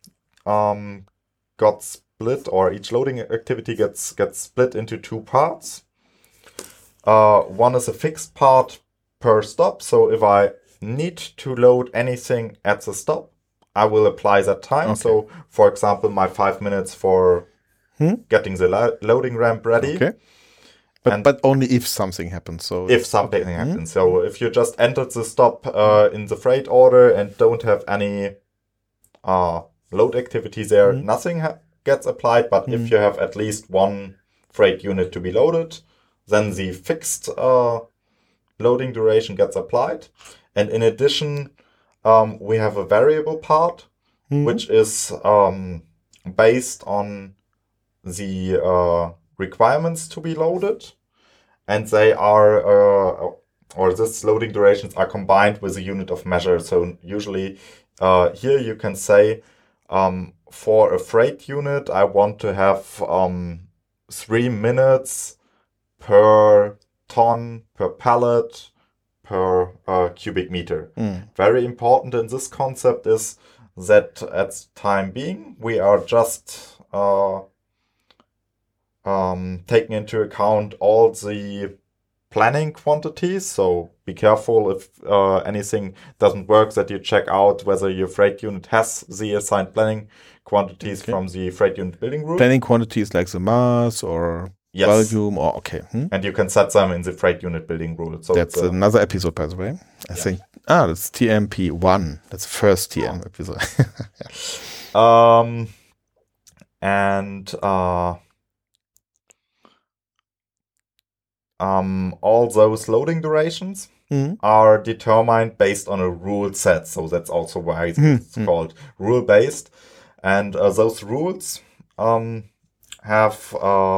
got split, or each loading activity gets split into 2 parts. One is a fixed part per stop. So if I need to load anything at the stop, I will apply that time. Okay. So, for example, my 5 minutes for getting the loading ramp ready. Okay. But only if something happens. So if something happens. So if you just entered the stop in the freight order and don't have any load activity there, nothing gets applied. But if you have at least one freight unit to be loaded, then the fixed loading duration gets applied. And in addition, we have a variable part, which is based on the requirements to be loaded. And they are, or this loading durations are combined with a unit of measure. So usually here you can say, for a freight unit, I want to have 3 minutes per ton, per pallet, per cubic meter. Very important in this concept is that at the time being, we are just taking into account all the planning quantities. So be careful if anything doesn't work, that you check out whether your freight unit has the assigned planning quantities from the freight unit building rule. Planning quantities like the mass or volume, or and you can set them in the freight unit building rule. So that's another episode, by the way. I think that's TMP1. That's the first TM episode. And all those loading durations are determined based on a rule set. So that's also why it's called rule based. And those rules have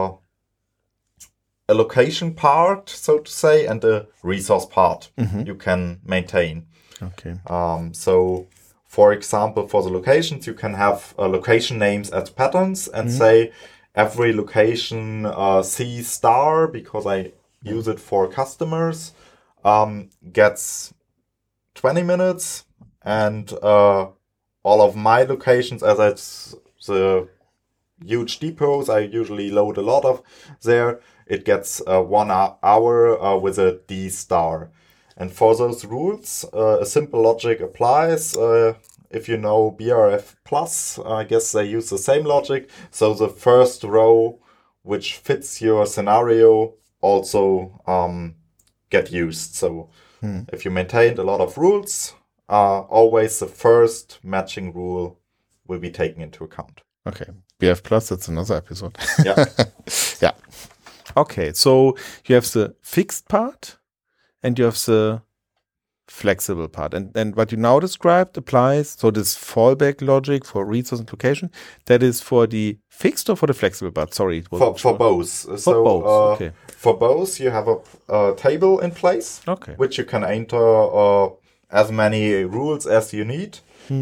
a location part, so to say, and a resource part you can maintain. Okay. So, for example, for the locations, you can have location names as patterns and say every location C star, because I use it for customers, gets 20 minutes, and all of my locations, as it's the huge depots I usually load a lot of there, it gets 1 hour with a D star. And for those rules, a simple logic applies. If you know BRF Plus, I guess they use the same logic. So the first row which fits your scenario also get used. So if you maintained a lot of rules, always the first matching rule will be taken into account. Okay. BF Plus, that's another episode. Yeah. Yeah. Okay, so you have the fixed part and you have the flexible part. And what you now described applies, so this fallback logic for resource and location, that is for the fixed or for the flexible part? Sorry. For both. For both, okay. For both, you have a table in place, okay, which you can enter as many rules as you need.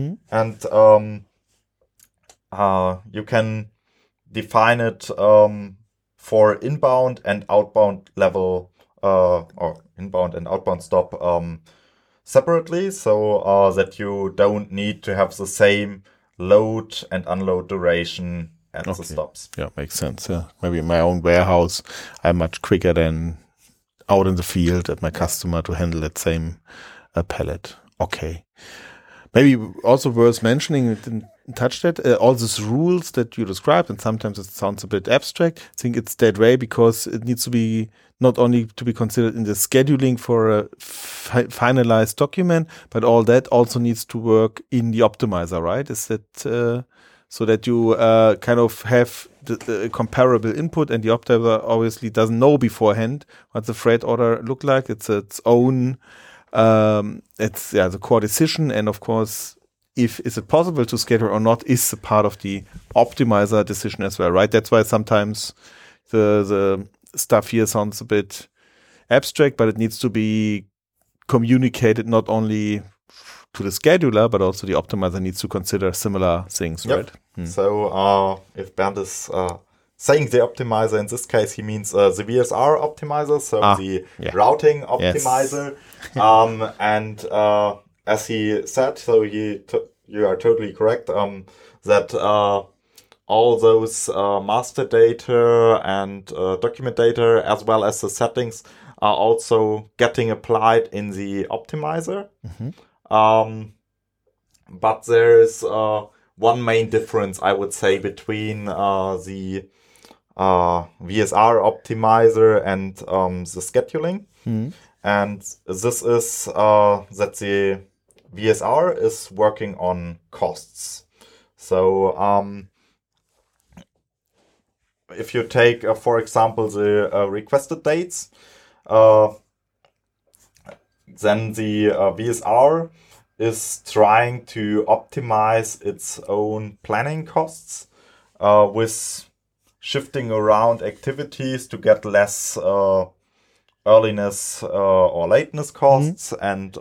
And you can define it for inbound and outbound level, or inbound and outbound stop separately, so that you don't need to have the same load and unload duration at the stops. Yeah, makes sense. Yeah, maybe in my own warehouse, I'm much quicker than out in the field at my customer to handle that same pallet. Okay. Maybe also worth mentioning, we didn't touch that, all these rules that you described, and sometimes it sounds a bit abstract. I think it's that way because it needs to be not only to be considered in the scheduling for a finalized document, but all that also needs to work in the optimizer, right? Is that so that you kind of have the comparable input, and the optimizer obviously doesn't know beforehand what the freight order look like. It's its own, it's the core decision, and of course, if is it possible to schedule or not is a part of the optimizer decision as well, right? That's why sometimes the stuff here sounds a bit abstract, but it needs to be communicated not only to the scheduler, but also the optimizer needs to consider similar things, right? So if Bernd is saying the optimizer, in this case, he means the VSR optimizer, so the routing optimizer. Yes. And as he said, so you are totally correct, that all those master data and document data, as well as the settings, are also getting applied in the optimizer. But there is one main difference, I would say, between the VSR optimizer and the scheduling. And this is that the VSR is working on costs. So if you take, for example, the requested dates, then the VSR is trying to optimize its own planning costs with shifting around activities to get less earliness or lateness costs, and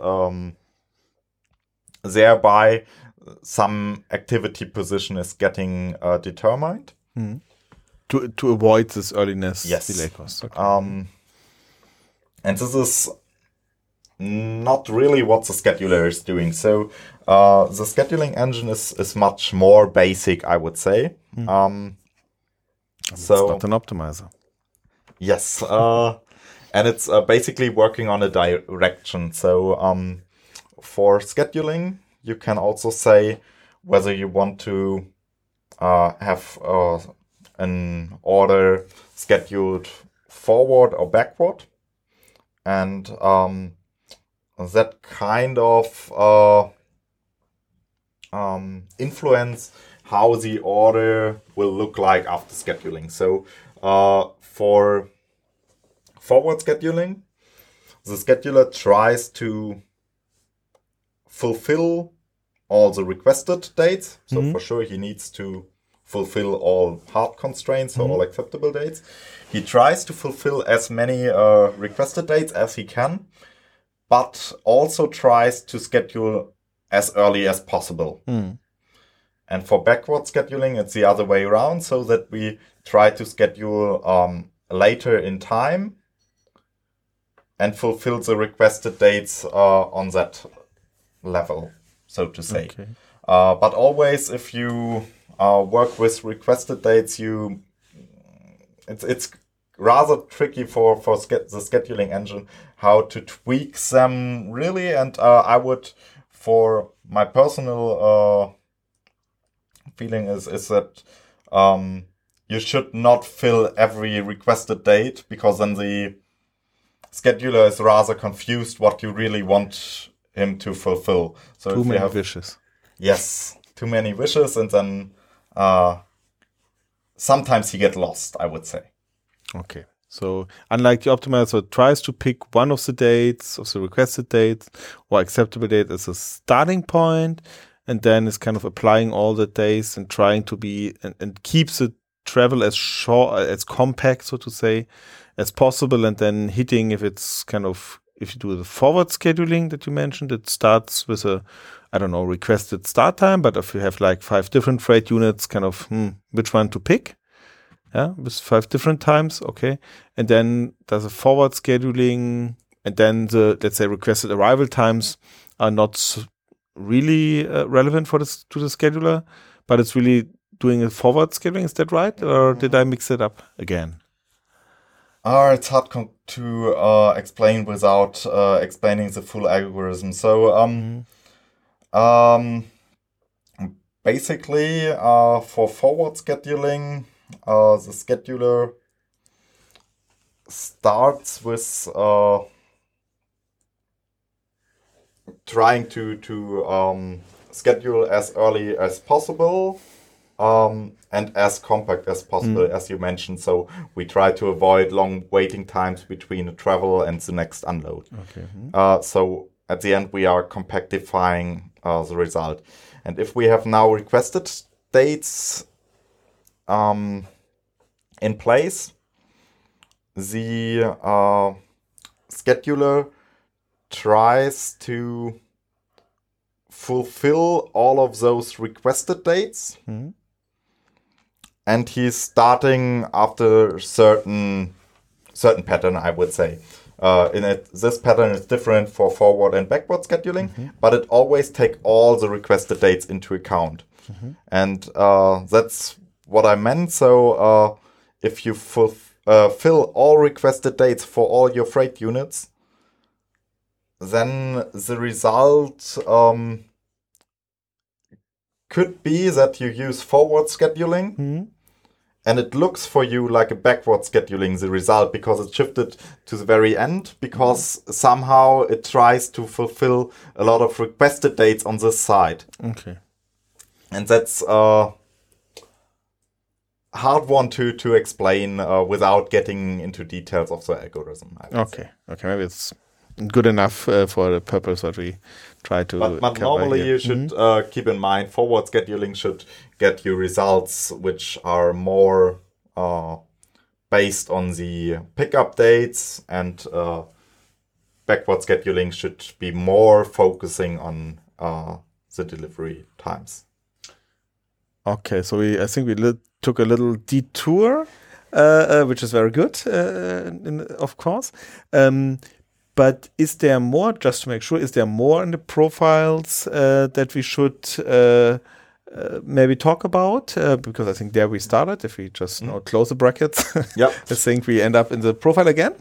thereby some activity position is getting determined. To avoid this earliness delay cost. Okay. And this is not really what the scheduler is doing. So the scheduling engine is much more basic, I would say. So it's not an optimizer. Yes. And it's basically working on a direction. So for scheduling, you can also say whether you want to have an order scheduled forward or backward. And that kind of influence how the order will look like after scheduling. So for forward scheduling, the scheduler tries to fulfill all the requested dates. So for sure he needs to fulfill all hard constraints, so all acceptable dates. He tries to fulfill as many requested dates as he can, but also tries to schedule as early as possible. And for backward scheduling, it's the other way around, so that we try to schedule later in time, and fulfill the requested dates on that level, so to say. Okay. But always, if you work with requested dates, it's rather tricky for the scheduling engine how to tweak them really. And I would, for my personal feeling, is that you should not fill every requested date, because then the scheduler is rather confused what you really want him to fulfill. So Too many wishes. Yes, too many wishes, and then sometimes he gets lost, I would say. Okay. So unlike the optimizer, it tries to pick one of the dates, of the requested dates, or acceptable date as a starting point, and then is kind of applying all the days and trying to be and keeps the travel as short, as compact, so to say, as possible, and then hitting if it's kind of, if you do the forward scheduling that you mentioned, it starts with a, I don't know, requested start time, but if you have like 5 different freight units, kind of, which one to pick? Yeah, with 5 different times, okay. And then there's a forward scheduling, and then the, let's say, requested arrival times are not really relevant for this to the scheduler, but it's really doing a forward scheduling. Is that right? Or did I mix it up again? It's hard to explain without explaining the full algorithm. So, basically, for forward scheduling, the scheduler starts with trying to schedule as early as possible and as compact as possible, as you mentioned. So we try to avoid long waiting times between the travel and the next unload. Okay. So at the end, we are compactifying the result. And if we have now requested dates in place, the scheduler tries to fulfill all of those requested dates, and he's starting after certain pattern, I would say. This pattern is different for forward and backward scheduling, but it always takes all the requested dates into account. And that's what I meant. So if you fill all requested dates for all your freight units, then the result could be that you use forward scheduling, and it looks for you like a backward scheduling, the result, because it's shifted to the very end, because somehow it tries to fulfill a lot of requested dates on this side. Okay. And that's a hard one to explain without getting into details of the algorithm. Okay. Maybe it's good enough for the purpose that we try to. But normally here. you should keep in mind forward scheduling should get you results which are more based on the pickup dates, and backward scheduling should be more focusing on the delivery times. Okay, so I think we took a little detour, which is very good, of course. But is there more, just to make sure, is there more in the profiles that we should maybe talk about? Because I think there we started. If we just now close the brackets, Yep. I think we end up in the profile again.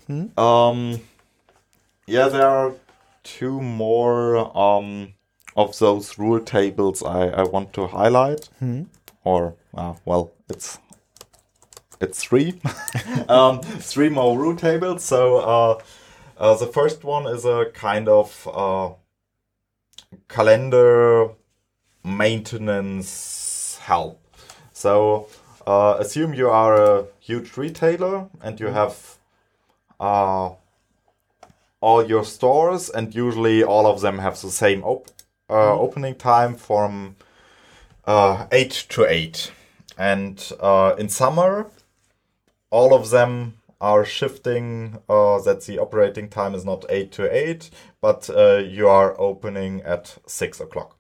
Yeah, there are 2 more of those rule tables I want to highlight. Or, well, it's 3. 3 more rule tables. So the first one is a kind of calendar maintenance help. So assume you are a huge retailer and you have all your stores, and usually all of them have the same opening time from 8 to 8. And in summer, all of them are shifting that the operating time is not 8 to 8, but you are opening at 6 o'clock.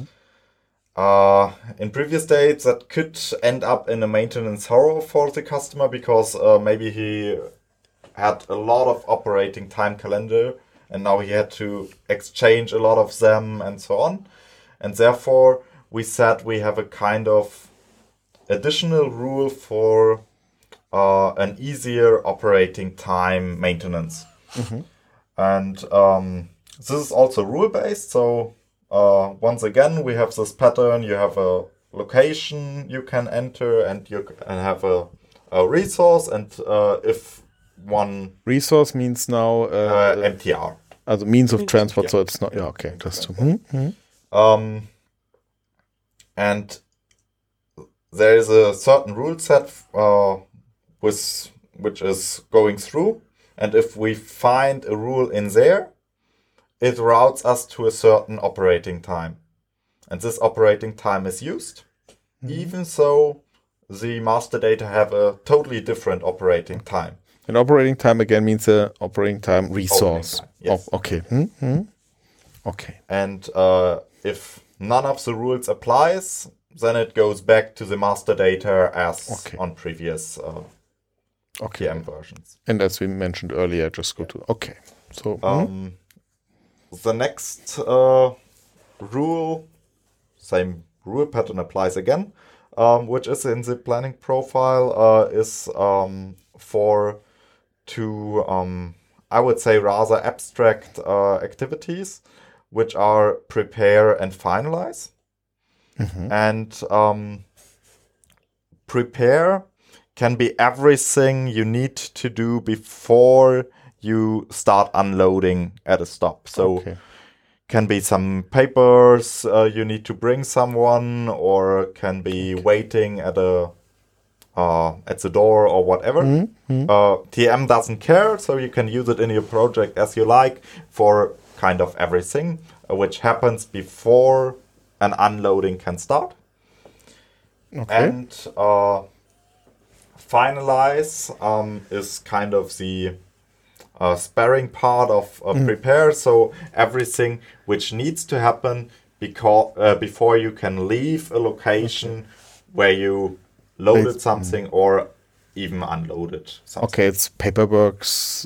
In previous days, that could end up in a maintenance horror for the customer, because maybe he had a lot of operating time calendar, and now he had to exchange a lot of them and so on. And therefore, we said we have a kind of additional rule for an easier operating time maintenance. And this is also rule-based. So once again, we have this pattern. You have a location you can enter, and you can have a resource. And if one resource means now MTR. As a means of transport, so it's not, okay, just to, and there is a certain rule set which is going through, and if we find a rule in there, it routes us to a certain operating time, and this operating time is used, even though the master data have a totally different operating time. And operating time again means a operating time resource. Time, yes. Okay. Okay. And if none of the rules applies, then it goes back to the master data as on previous TM versions. And as we mentioned earlier, just go to So the next rule, same rule pattern applies again, which is in the planning profile, is for two, I would say, rather abstract activities, which are prepare and finalize. And prepare can be everything you need to do before you start unloading at a stop. So can be some papers you need to bring someone, or can be waiting at the door or whatever. TM doesn't care, so you can use it in your project as you like for kind of everything which happens before an unloading can start. And finalize is kind of the sparing part of prepare. So everything which needs to happen before you can leave a location where you loaded something or even unloaded something. It's paperwork.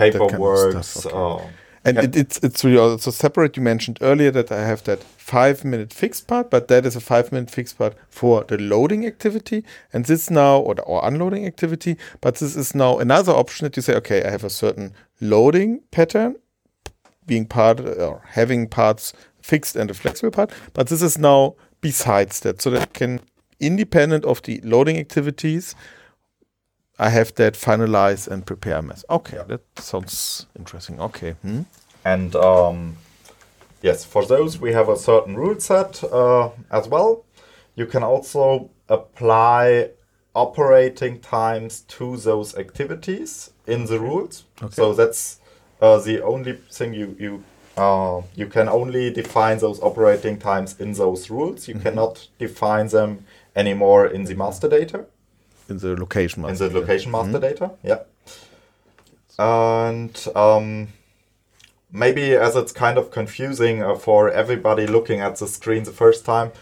And it's really also separate. You mentioned earlier that I have that 5-minute fixed part, but that is a 5-minute fixed part for the loading activity, and this now, or unloading activity, but this is now another option that you say, I have a certain loading pattern being part or having parts fixed and a flexible part, but this is now besides that, so that can, independent of the loading activities, I have that finalize and prepare mess. That sounds interesting. And yes, for those we have a certain rule set as well. You can also apply operating times to those activities in the rules. So that's the only thing you can only define those operating times in those rules. You cannot define them anymore in the master data. In the location master data. In the location master data, And maybe as it's kind of confusing for everybody looking at the screen the first time,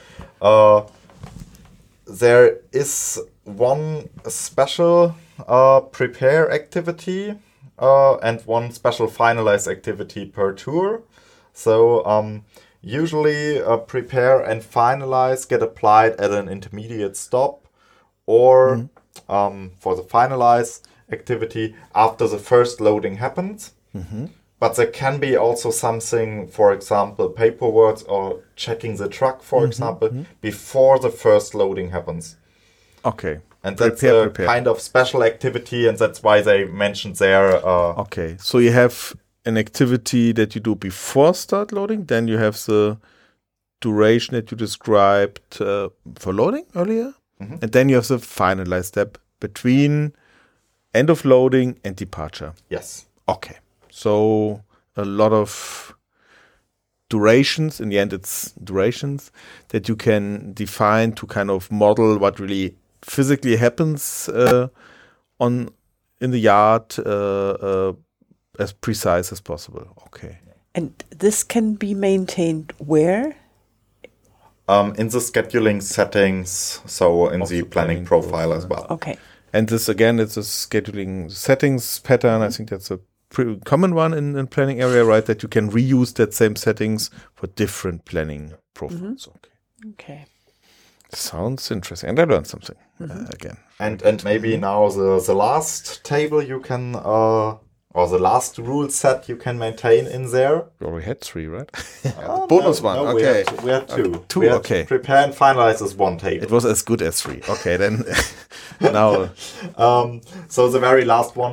there is one special prepare activity and one special finalize activity per tour. So usually prepare and finalize get applied at an intermediate stop, or for the finalize activity after the first loading happens. But there can be also something, for example, paperwork or checking the truck, for example, before the first loading happens. And that's a kind of special activity, and that's why they mentioned there. So you have an activity that you do before start loading, then you have the duration that you described for loading earlier, and then you have the finalize step between end of loading and departure. Yes. So a lot of durations, in the end it's durations, that you can define to kind of model what really physically happens in the yard as precise as possible. And this can be maintained where? In the scheduling settings, so in the planning profile as well. And this again, it's a scheduling settings pattern. I think that's a pretty common one in planning area, right? That you can reuse that same settings for different planning profiles. Okay. Sounds interesting. And I learned something again. And maybe now the last table you can, or the last rule set you can maintain in there. We already had 3, right? Bonus one. No, Okay. We had 2. 2, we had okay. Prepare and finalize this one table. It was as good as 3. Okay, then now. So the very last one.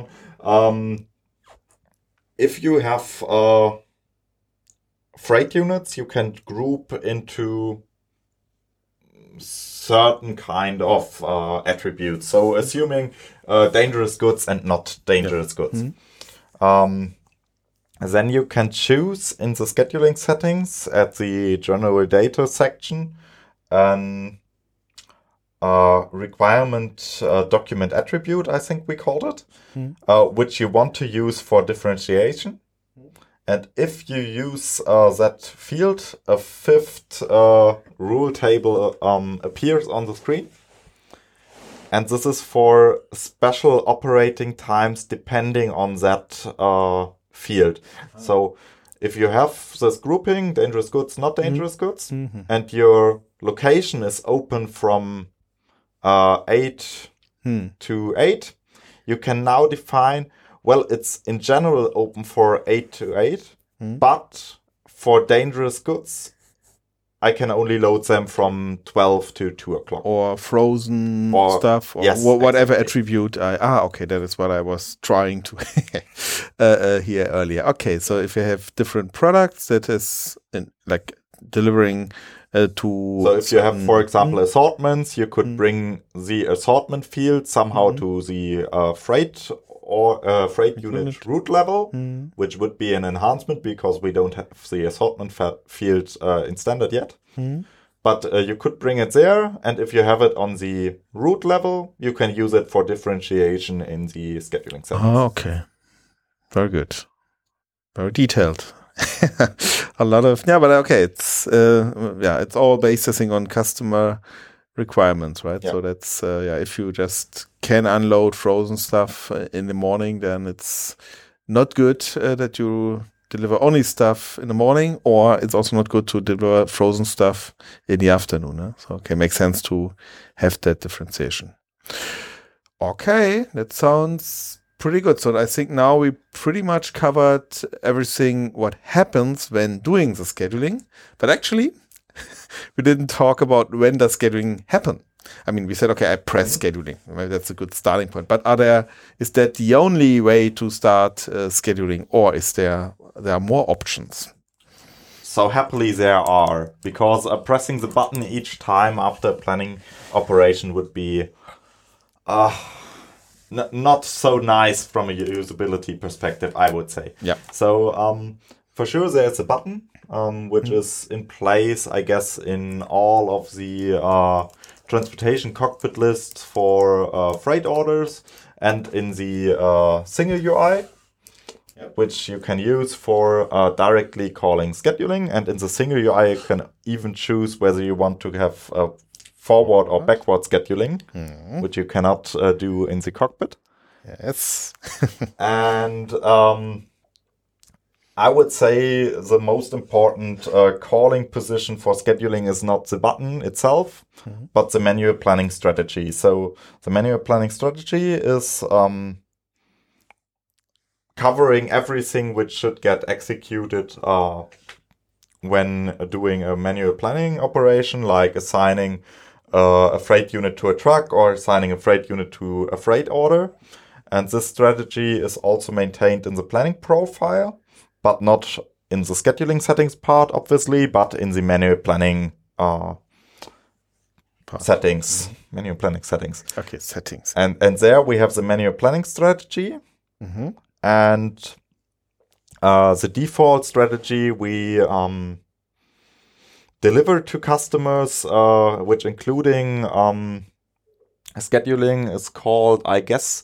If you have freight units, you can group into certain kind of attributes. So assuming dangerous goods and not dangerous goods. Then you can choose in the scheduling settings at the general data section an requirement document attribute, I think we called it, which you want to use for differentiation. And if you use that field, a 5th rule table appears on the screen. And this is for special operating times depending on that field. So if you have this grouping, dangerous goods, not dangerous goods, and your location is open from 8 to 8, you can now define, well, it's in general open for 8 to 8, but for dangerous goods, I can only load them from 12 to 2 o'clock. Or frozen stuff, or yes, whatever exactly. attribute. Okay, that is what I was trying to hear earlier. Okay, so if you have different products that is like delivering to... So if you have, for example, assortments, you could bring the assortment field somehow to the freight or freight unit route level, which would be an enhancement because we don't have the assortment field in standard yet. But you could bring it there, and if you have it on the route level, you can use it for differentiation in the scheduling settings. Oh, okay. Very good. Very detailed. A lot of, but okay, it's it's all basing on customer requirements, right? Yeah. So that's if you just can unload frozen stuff in the morning, then it's not good that you deliver only stuff in the morning, or it's also not good to deliver frozen stuff in the afternoon. So okay, makes sense to have that differentiation. Okay, that sounds pretty good. So I think now we pretty much covered everything what happens when doing the scheduling, but actually we didn't talk about when does scheduling happen. I mean, we said, okay, I press scheduling. Maybe that's a good starting point. But is that the only way to start scheduling, or there are more options? So happily there are, because pressing the button each time after planning operation would be not so nice from a usability perspective, I would say. Yeah. So for sure there's a button which is in place, I guess, in all of the transportation cockpit lists for freight orders, and in the single UI, which you can use for directly calling scheduling. And in the single UI, you can even choose whether you want to have forward or backward scheduling, which you cannot do in the cockpit. Yes. And I would say the most important calling position for scheduling is not the button itself, but the manual planning strategy. So the manual planning strategy is covering everything which should get executed when doing a manual planning operation, like assigning a freight unit to a truck or assigning a freight unit to a freight order. And this strategy is also maintained in the planning profile, but not in the scheduling settings part, obviously, but in the manual planning settings. Manual planning settings. Okay, settings. And there we have the manual planning strategy. And the default strategy we deliver to customers, which including scheduling, is called, I guess,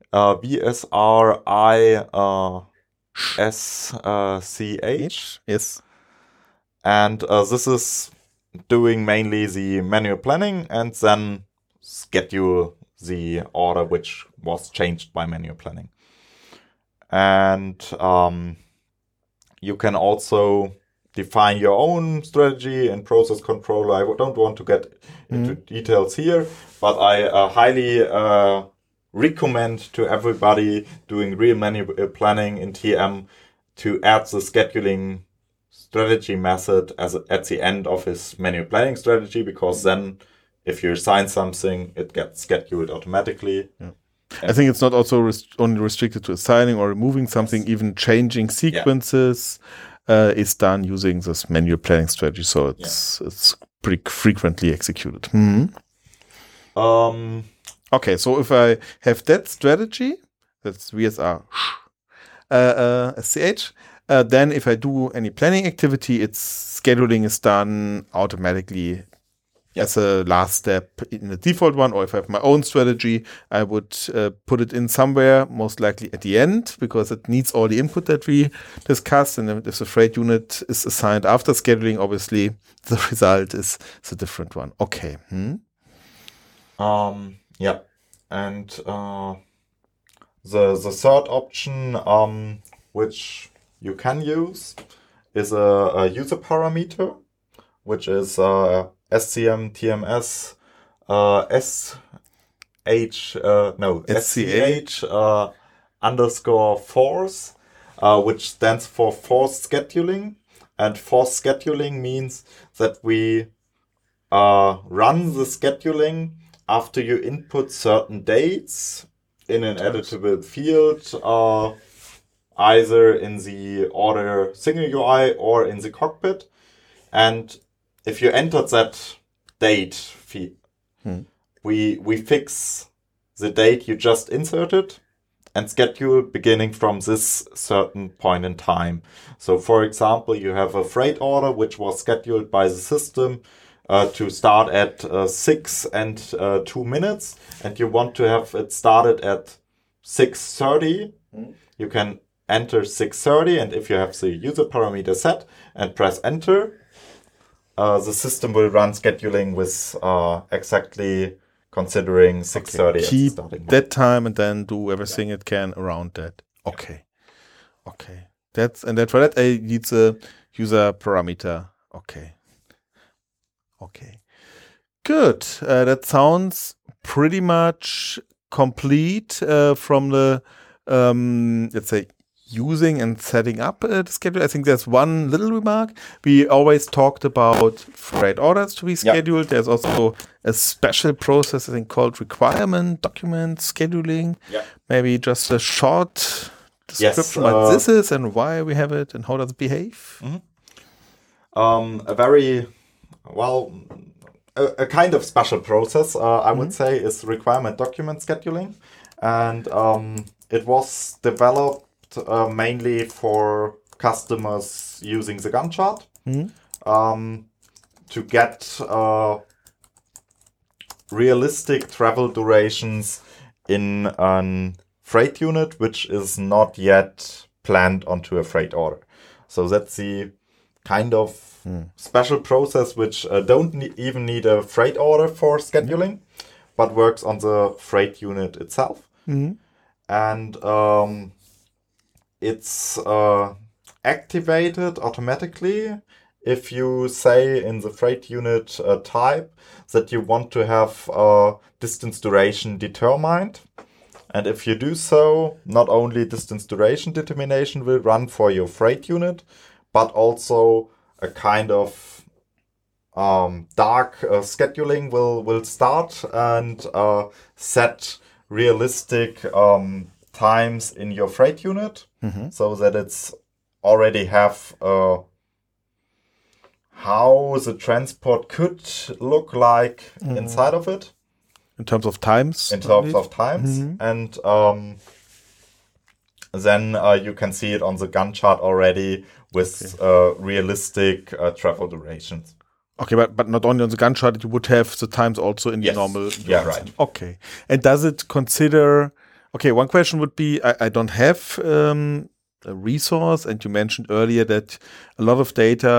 VSRISCH. Yes. And this is doing mainly the manual planning and then schedule the order which was changed by manual planning. And you can also define your own strategy and process control. I don't want to get into details here, but I highly recommend to everybody doing real manual planning in TM to add the scheduling strategy method at the end of his manual planning strategy, because then if you assign something, it gets scheduled automatically. Yeah. I think it's not also only restricted to assigning or removing something, even changing sequences is done using this manual planning strategy. So it's pretty frequently executed. Okay, so if I have that strategy, that's VSR SCH, then if I do any planning activity, its scheduling is done automatically as a last step in the default one. Or if I have my own strategy, I would put it in somewhere, most likely at the end, because it needs all the input that we discussed. And if the freight unit is assigned after scheduling, obviously the result is a different one. Okay. And the third option, which you can use, is a user parameter, which is SCM TMS SCH underscore force, which stands for force scheduling. And force scheduling means that we run the scheduling after you input certain dates in an editable field, either in the order single UI or in the cockpit. And if you entered that date field, we fix the date you just inserted and schedule beginning from this certain point in time. So, for example, you have a freight order which was scheduled by the system to start at 6 and 2 minutes, and you want to have it started at 6:30. You can enter 6:30, and if you have the user parameter set and press enter, the system will run scheduling with exactly considering 6:30 as keep starting that time and then do everything it can around that. Okay. For that I need the user parameter. Okay. Good. That sounds pretty much complete from the let's say using and setting up the schedule. I think there's one little remark. We always talked about freight orders to be scheduled. There's also a special process, I think, called requirement document scheduling. Maybe just a short description what this is and why we have it and how does it behave. A kind of special process, I would say, is requirement document scheduling. And it was developed mainly for customers using the Gantt chart to get realistic travel durations in a freight unit which is not yet planned onto a freight order. So that's the kind of special process which don't even need a freight order for scheduling, but works on the freight unit itself. And it's activated automatically if you say in the freight unit type that you want to have distance duration determined. And if you do so, not only distance duration determination will run for your freight unit, but also a kind of dark scheduling will start and set realistic times in your freight unit, so that it's already have how the transport could look like inside of it. In terms of times? In terms of times. And then you can see it on the Gantt chart already with realistic travel durations. Okay, but not only on the Gantt chart, you would have the times also in the normal. Yeah, right. Okay. And does it consider... Okay, one question would be, I don't have a resource, and you mentioned earlier that a lot of data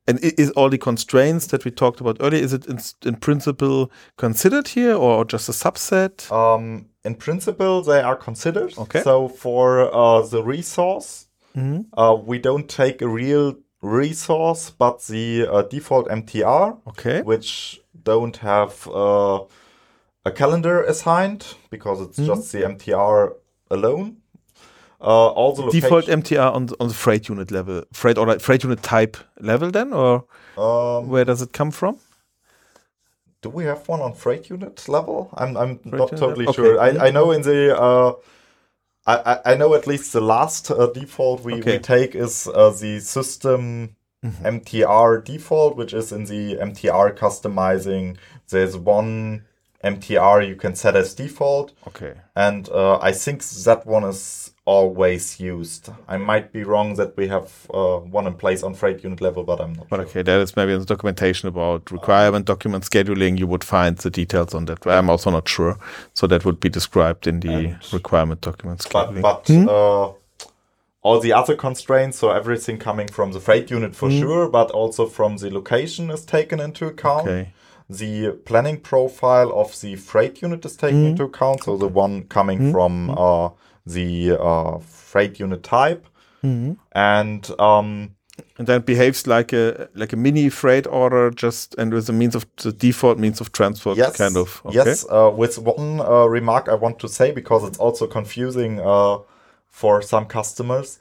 And is all the constraints that we talked about earlier, is it in principle considered here or just a subset? In principle, they are considered. Okay. So for the resource, we don't take a real resource, but the default MTR, Okay. which don't have a calendar assigned because it's just the MTR alone. Also Default MTR on the freight unit level, freight unit type level then, or where does it come from? do we have one on freight unit level? I'm not unit totally level? sure. Okay. I know in the I know at least the last default we take is the system MTR default, which is in the MTR customizing. There's one MTR you can set as default. Okay. And I think that one is always used. I might be wrong that we have one in place on freight unit level, but I'm not But sure. okay, that is maybe in the documentation about requirement document scheduling. You would find the details on that. I'm also not sure. So that would be described in the requirement document scheduling. But all the other constraints, so everything coming from the freight unit for sure, but also from the location is taken into account. Okay. The planning profile of the freight unit is taken into account. So the one coming from the freight unit type. And And then it behaves like a mini freight order, just and with the default means of transport, yes, kind of. Okay. yes. With one remark I want to say, because it's also confusing for some customers.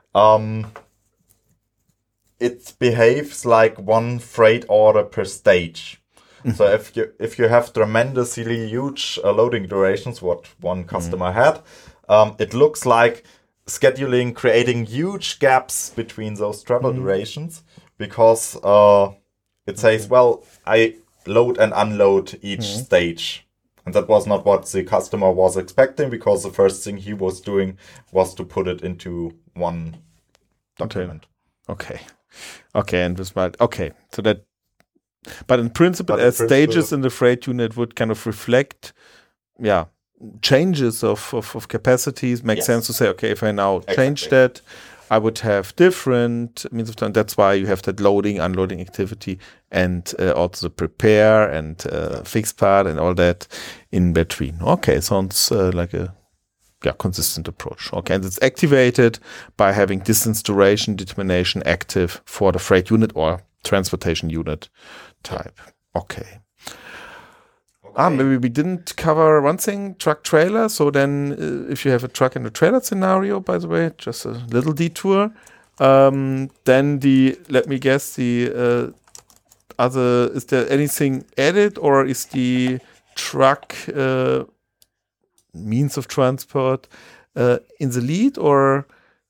It behaves like one freight order per stage. So if you have tremendously huge loading durations, what one customer had, it looks like scheduling, creating huge gaps between those travel durations, because it says, well, I load and unload each stage. And that was not what the customer was expecting, because the first thing he was doing was to put it into one document. Okay. And this might, so that, but in principle, But in as stages principle- in the freight unit would kind of reflect, changes of capacities. Makes Yes. sense to say, okay, if I now change Exactly. that, I would have different means of time. That's why you have that loading, unloading activity, and also the prepare and fixed part and all that in between. Okay, sounds like a consistent approach. Okay, and it's activated by having distance duration determination active for the freight unit or transportation unit type. Okay. Maybe we didn't cover one thing, truck trailer. So then if you have a truck and a trailer scenario, by the way, just a little detour, then let me guess, the other, is there anything added, or is the truck means of transport in the lead, or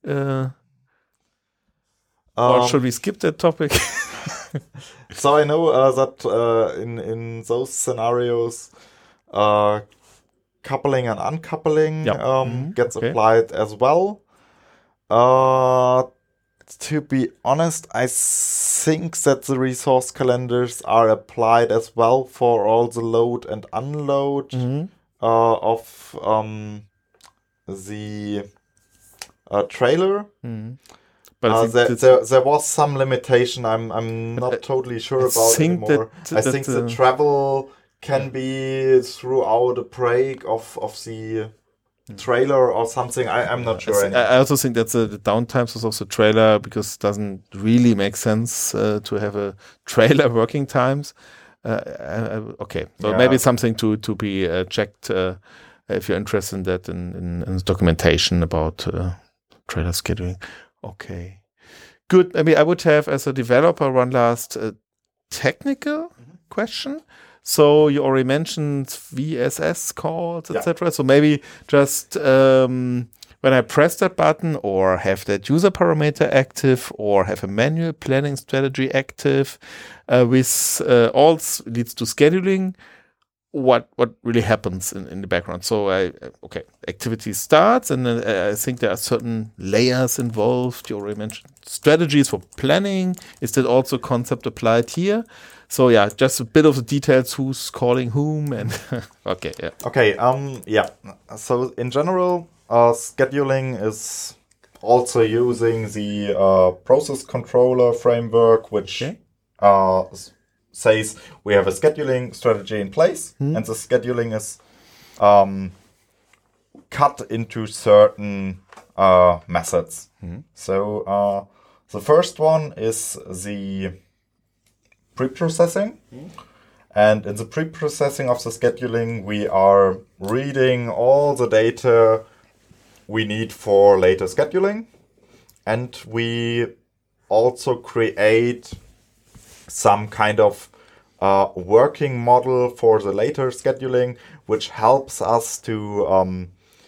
should we skip that topic? So I know that in those scenarios, coupling and uncoupling gets applied as well. To be honest, I think that the resource calendars are applied as well for all the load and unload of the trailer. But there was some limitation. I'm not totally sure about anymore. I think the travel can be throughout a break of the trailer or something. I'm not sure anymore. I also think that the downtimes of the trailer, because it doesn't really make sense to have a trailer working times. Okay, so maybe it's something to be checked if you're interested in that in documentation about trailer scheduling. Okay, good. I mean, I would have, as a developer, one last technical question. So you already mentioned VSS calls, etc. So maybe just when I press that button, or have that user parameter active, or have a manual planning strategy active, with all leads to scheduling. What really happens in the background? So activity starts, and then I think there are certain layers involved. You already mentioned strategies for planning. Is that also concept applied here? So just a bit of the details, who's calling whom, and So in general, scheduling is also using the process controller framework, which says we have a scheduling strategy in place, and the scheduling is cut into certain methods. So the first one is the pre-processing. And in the pre-processing of the scheduling, we are reading all the data we need for later scheduling. And we also create some kind of working model for the later scheduling, which helps us to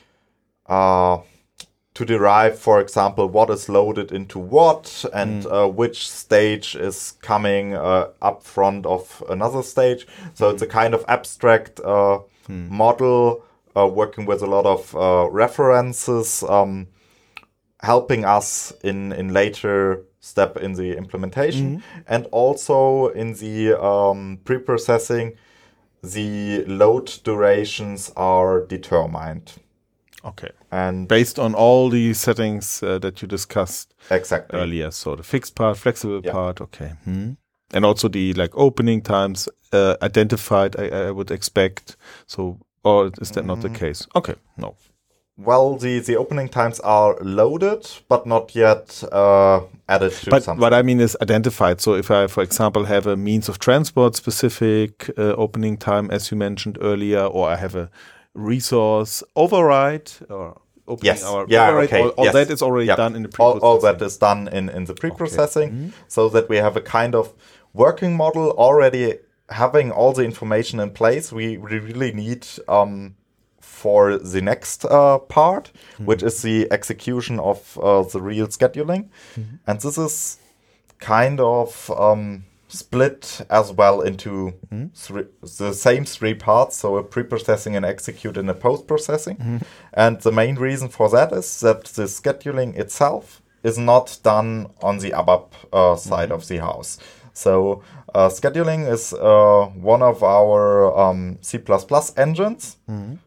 derive, for example, what is loaded into what and which stage is coming up front of another stage. So it's a kind of abstract model working with a lot of references, helping us in later step in the implementation. And also in the pre-processing, the load durations are determined. Okay. And based on all the settings that you discussed exactly earlier, so the fixed part, flexible part, okay. And also the opening times identified, I would expect. So, or is that not the case? Okay, no. Well, the opening times are loaded, but not yet added to something. What I mean is identified. So if I, for example, have a means of transport specific opening time, as you mentioned earlier, or I have a resource override or opening hour override, all that is already done in the pre-processing. All that is done in the pre-processing, so that we have a kind of working model already having all the information in place. We really need for the next part, which is the execution of the real scheduling. And this is kind of split as well into the same three parts, so a pre-processing and execute and a post-processing. And the main reason for that is that the scheduling itself is not done on the ABAP side of the house. So scheduling is one of our C++ engines.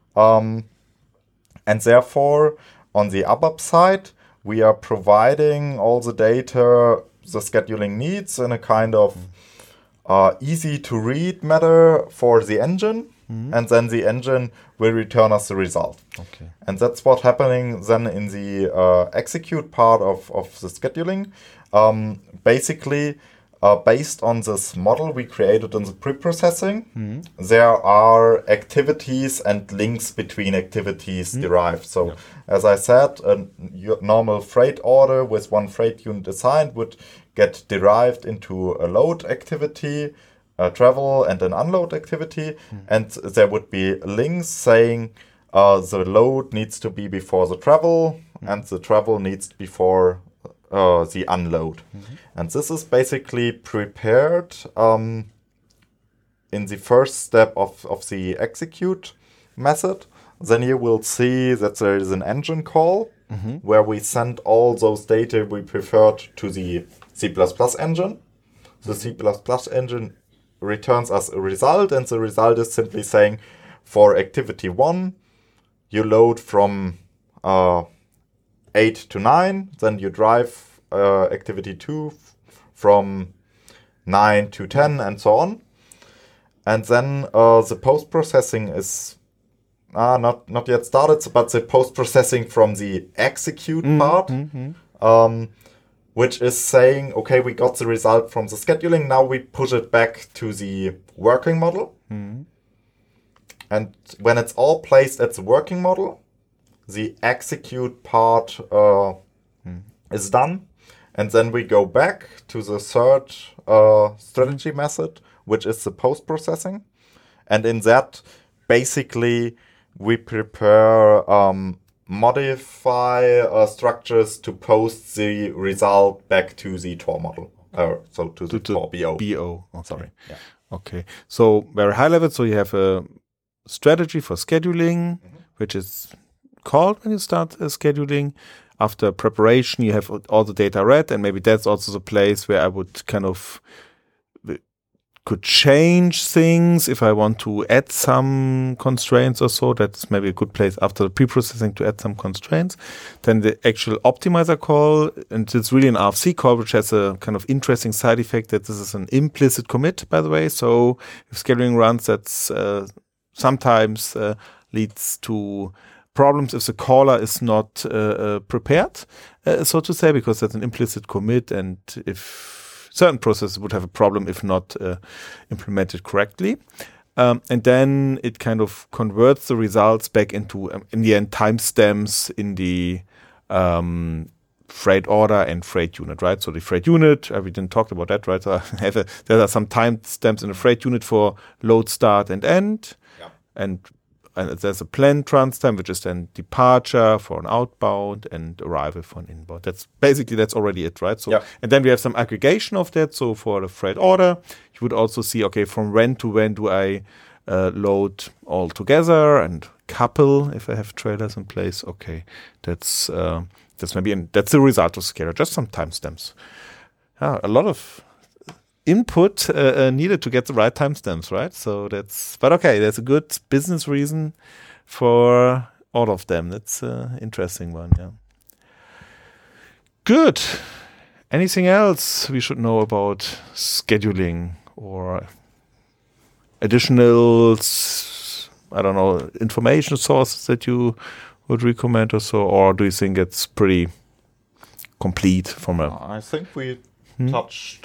And therefore, on the ABAP side, we are providing all the data the scheduling needs in a kind of easy to read manner for the engine, and then the engine will return us the result. Okay. And that's what's happening then in the execute part of the scheduling. Basically, based on this model we created in the pre-processing, there are activities and links between activities derived. So, as I said, a normal freight order with one freight unit assigned would get derived into a load activity, a travel, and an unload activity. And there would be links saying the load needs to be before the travel, and the travel needs before the unload. And this is basically prepared in the first step of the execute method. Then you will see that there is an engine call where we send all those data we preferred to the C++ engine. The C++ engine returns us a result, and the result is simply saying for activity 1, you load from 8 to 9, then you drive activity 2 from 9 to 10, and so on. And then the post-processing is not yet started, but the post-processing from the execute part, which is saying, okay, we got the result from the scheduling, now we push it back to the working model. And when it's all placed at the working model, the execute part is done. And then we go back to the third strategy method, which is the post-processing. And in that, basically, we prepare modify structures to post the result back to the TOR model. So to the TOR BO. BO. Oh, sorry. Yeah. Okay. So very high level. So you have a strategy for scheduling, which is called when you start scheduling. After preparation, you have all the data read, and maybe that's also the place where I would kind of could change things if I want to add some constraints or so. That's maybe a good place after the pre-processing to add some constraints. Then the actual optimizer call, and it's really an RFC call, which has a kind of interesting side effect that this is an implicit commit, by the way. So if scheduling runs, that's sometimes leads to problems if the caller is not prepared, so to say, because that's an implicit commit, and if certain processes would have a problem if not implemented correctly. And then it kind of converts the results back into, in the end, timestamps in the freight order and freight unit, right? So the freight unit, we didn't talk about that, right? So there are some timestamps in the freight unit for load, start, and end. Yeah. And there's a planned trans time, which is then departure for an outbound and arrival for an inbound. That's already it, right? So, and then we have some aggregation of that. So for the freight order, you would also see, okay, from when to when do I load all together and couple if I have trailers in place? Okay, that's that's the result of Scalar. Just some timestamps. A lot of input needed to get the right timestamps, right? So but okay, there's a good business reason for all of them. That's an interesting one, yeah. Good. Anything else we should know about scheduling or additional, I don't know, information sources that you would recommend or so? Or do you think it's pretty complete from a... I think we touched...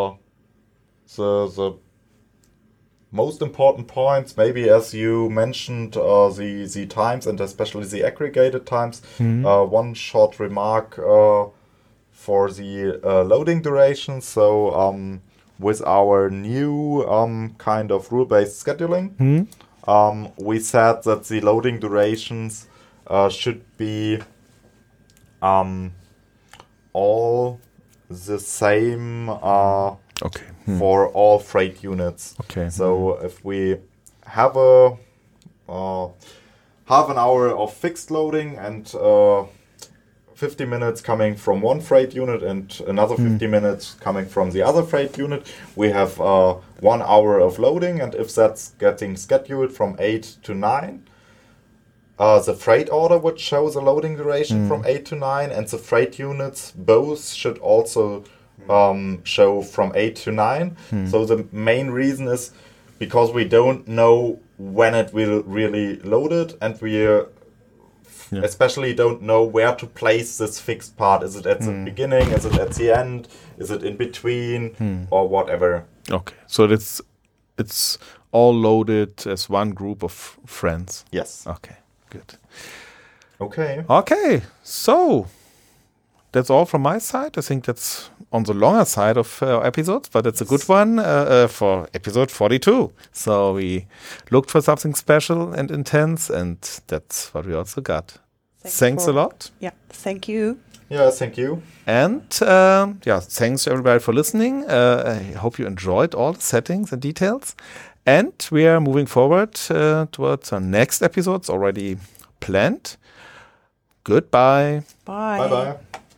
the most important points, maybe as you mentioned, the times and especially the aggregated times. One short remark for the loading duration. So with our new kind of rule-based scheduling, we said that the loading durations should be all the same for all freight units. Okay. So if we have a half an hour of fixed loading and 50 minutes coming from one freight unit and another 50 minutes coming from the other freight unit, we have 1 hour of loading, and if that's getting scheduled from 8 to 9, the freight order would show the loading duration from 8 to 9, and the freight units both should also show from 8 to 9. So the main reason is because we don't know when it will really load it, and we especially don't know where to place this fixed part. Is it at the beginning? Is it at the end? Is it in between? Or whatever. Okay, so it's all loaded as one group of friends. Yes. Okay, good. Okay, so that's all from my side. I think that's on the longer side of episodes, but it's a good one for episode 42. So we looked for something special and intense, and that's what we also got. Thanks a lot. Yeah, thank you. Yeah, thank you. And thanks to everybody for listening. I hope you enjoyed all the settings and details. And we are moving forward towards our next episodes already planned. Goodbye. Bye. Bye-bye.